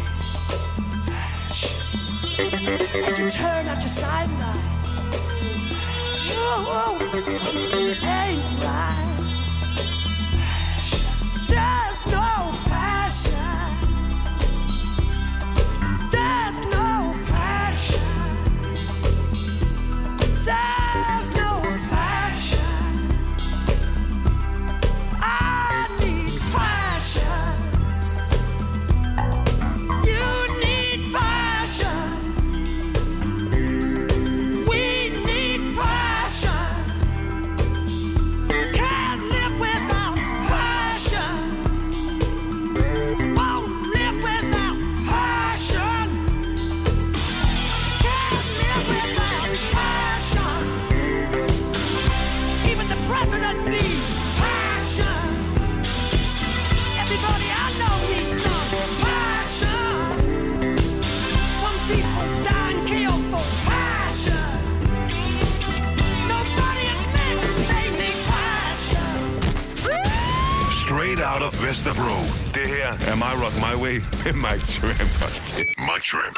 As you turn out your sidelight, oh, something ain't right. There's no passion. out of Vesterbro. Det her er My Rock My Way med Mike Tramp. Mike Tramp.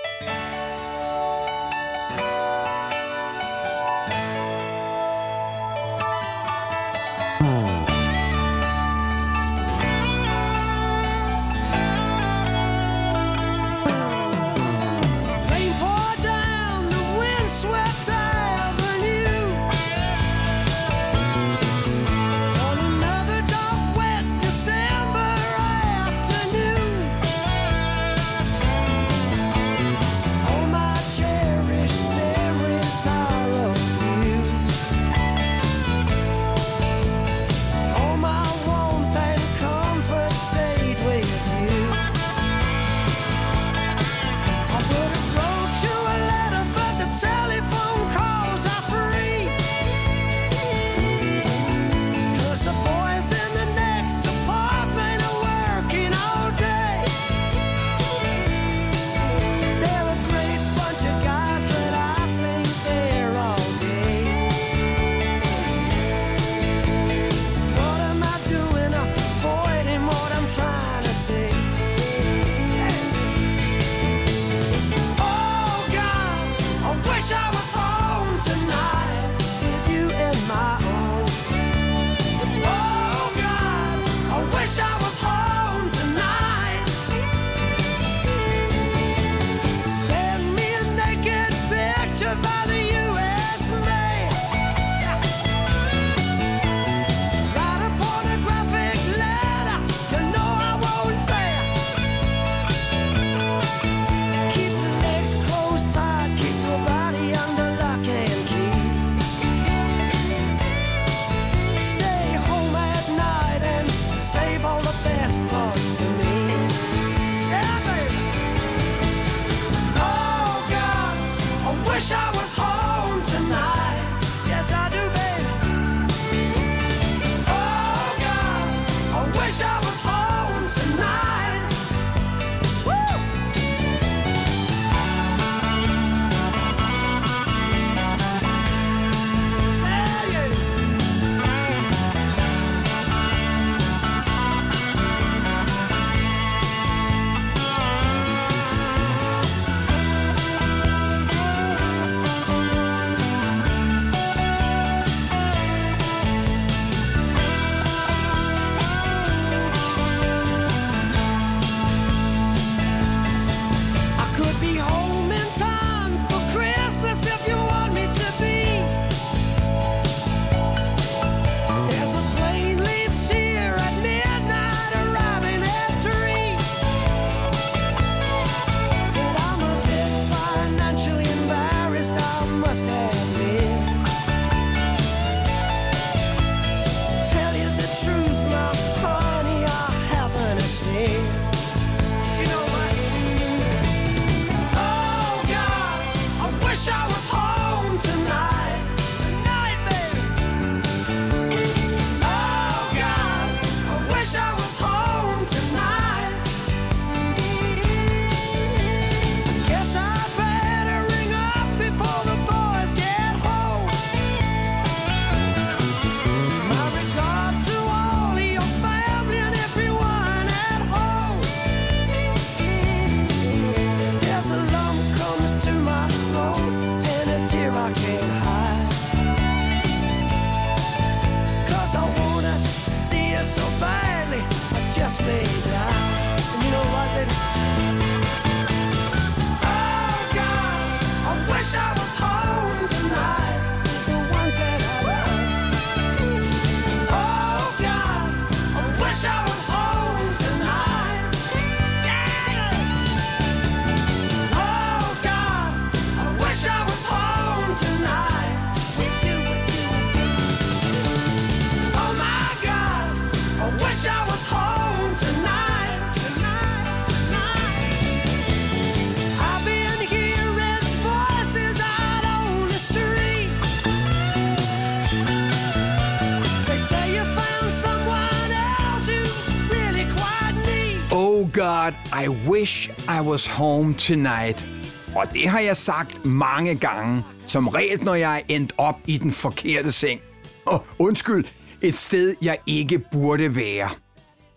God, I wish I was home tonight. Og det har jeg sagt mange gange, som regel, når jeg er endt op i den forkerte seng. Undskyld, et sted, jeg ikke burde være.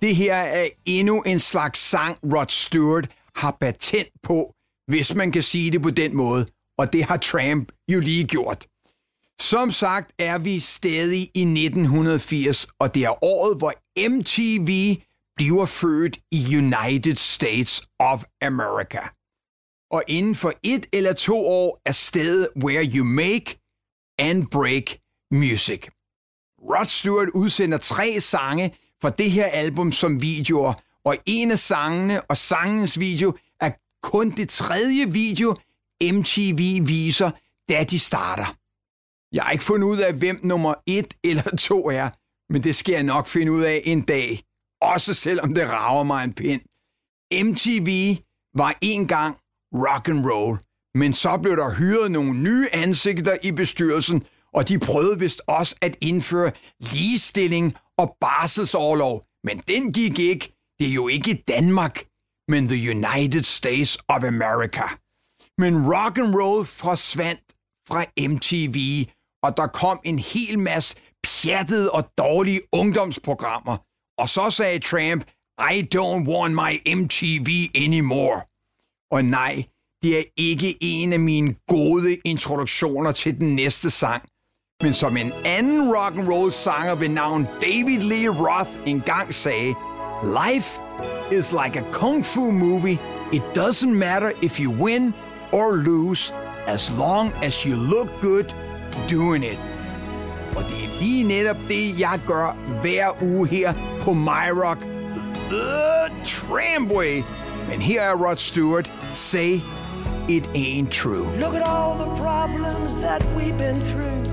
Det her er endnu en slags sang, Rod Stewart har patent på, hvis man kan sige det på den måde. Og det har Tramp jo lige gjort. Som sagt er vi stadig i 1980, og det er året, hvor MTV bliver født i United States of America. Og inden for 1 eller 2 år er stedet where you make and break music. Rod Stewart udsender 3 sange for det her album som videoer, og en af sangene og sangens video er kun det 3. video, MTV viser, da de starter. Jeg har ikke fundet ud af, hvem nummer 1 eller 2 er, men det skal jeg nok finde ud af en dag, også selvom det rager mig en pind. MTV var engang rock and roll, men så blev der hyret nogle nye ansigter i bestyrelsen, og de prøvede vist også at indføre ligestilling og barselsorlov, men den gik ikke. Det er jo ikke Danmark, men the United States of America. Men rock and roll forsvandt fra MTV, og der kom en hel masse pjattede og dårlige ungdomsprogrammer. Og så sagde Tramp, I don't want my MTV anymore. Og nej, det er ikke en af mine gode introduktioner til den næste sang. Men som en anden rock'n'roll sanger ved navn David Lee Roth engang sagde, Life is like a kung fu movie. It doesn't matter if you win or lose, as long as you look good doing it. Og det er lige netop det, jeg gør hver uge her på MyRock The Tramway. Men her er Rod Stewart, Say It Ain't True. Look at all the problems that we've been through.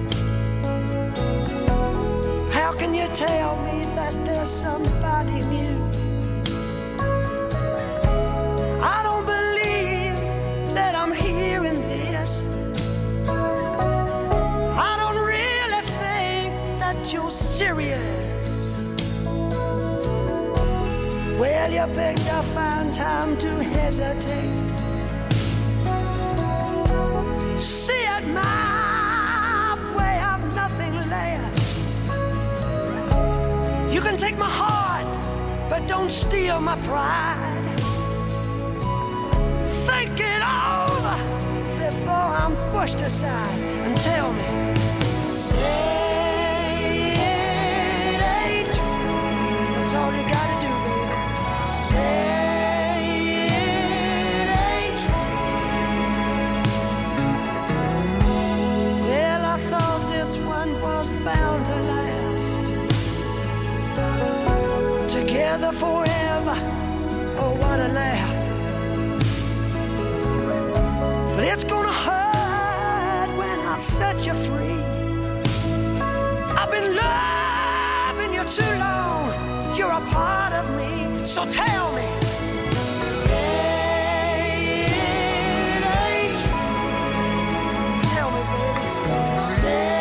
How can you tell me that there's somebody new? I don't believe that I'm hearing this. I don't really think that you're serious. Well, you picked a fine time to hesitate. See it my way, I've nothing left. You can take my heart, but don't steal my pride. Think it over before I'm pushed aside, and tell me, say it ain't true. That's all you gotta do, baby. Say it ain't true. Well, I thought this one was bound to last. Together forever, oh what a laugh. But it's gonna hurt when I set you free. I've been loving you too long. You're a part of me, so tell me. Say it ain't true. Tell me, baby. Say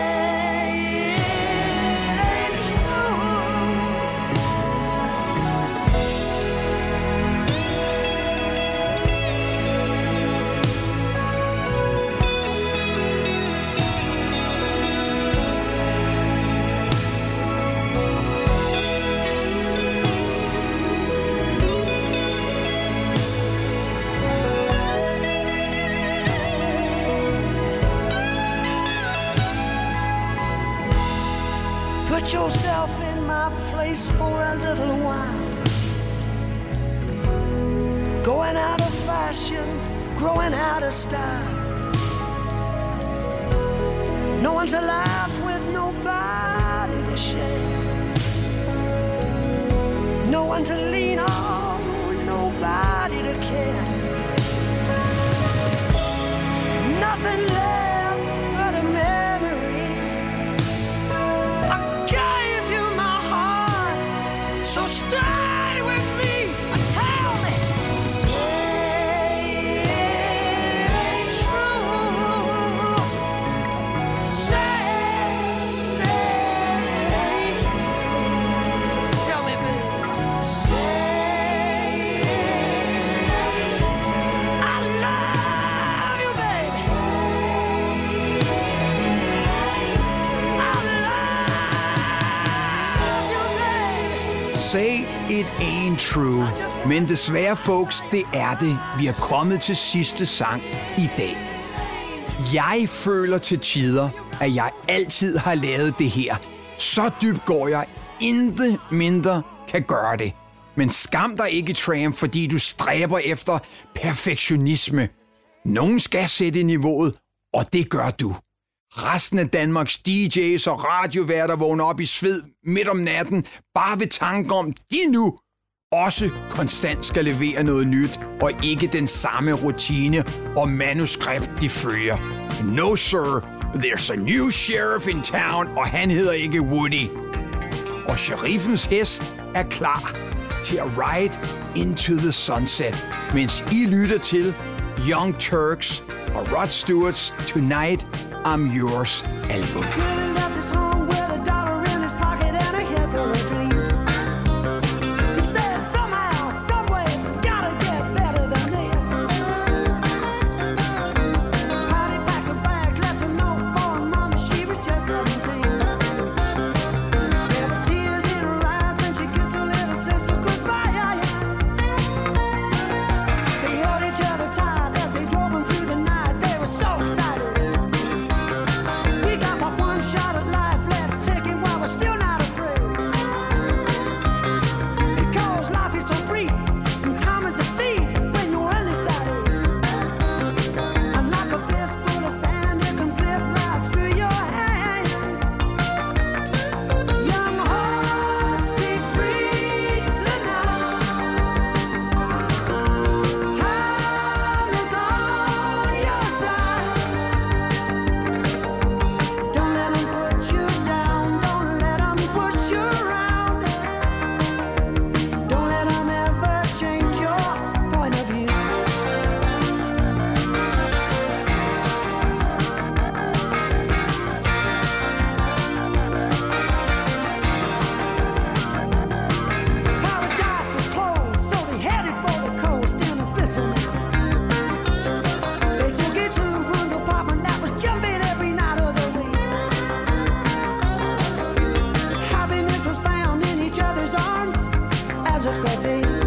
put yourself in my place for a little while. Going out of fashion, growing out of style. No one to laugh with, nobody to share. No one to lean on, nobody to care. Nothing left but a memory. So stay with me and tell me, say it ain't true. Say it ain't true. Tell me, baby, say it ain't true. I love you, baby. it ain't true. Men desværre, folks, det er det. Vi er kommet til sidste sang i dag. Jeg føler til tider, at jeg altid har lavet det her. Så dybt går jeg, intet mindre kan gøre det. Men skam dig ikke, Tramp, fordi du stræber efter perfektionisme. Nogen skal sætte niveauet, og det gør du. Resten af Danmarks DJ's og radioværter vågner op i sved midt om natten, bare ved tanke om, de nu også konstant skal levere noget nyt, og ikke den samme rutine og manuskript, de følger. No sir, there's a new sheriff in town, og han hedder ikke Woody. Og sheriffens hest er klar til at ride into the sunset, mens I lytter til Young Turks og Rod Stewart's Tonight I'm Yours album. Expecting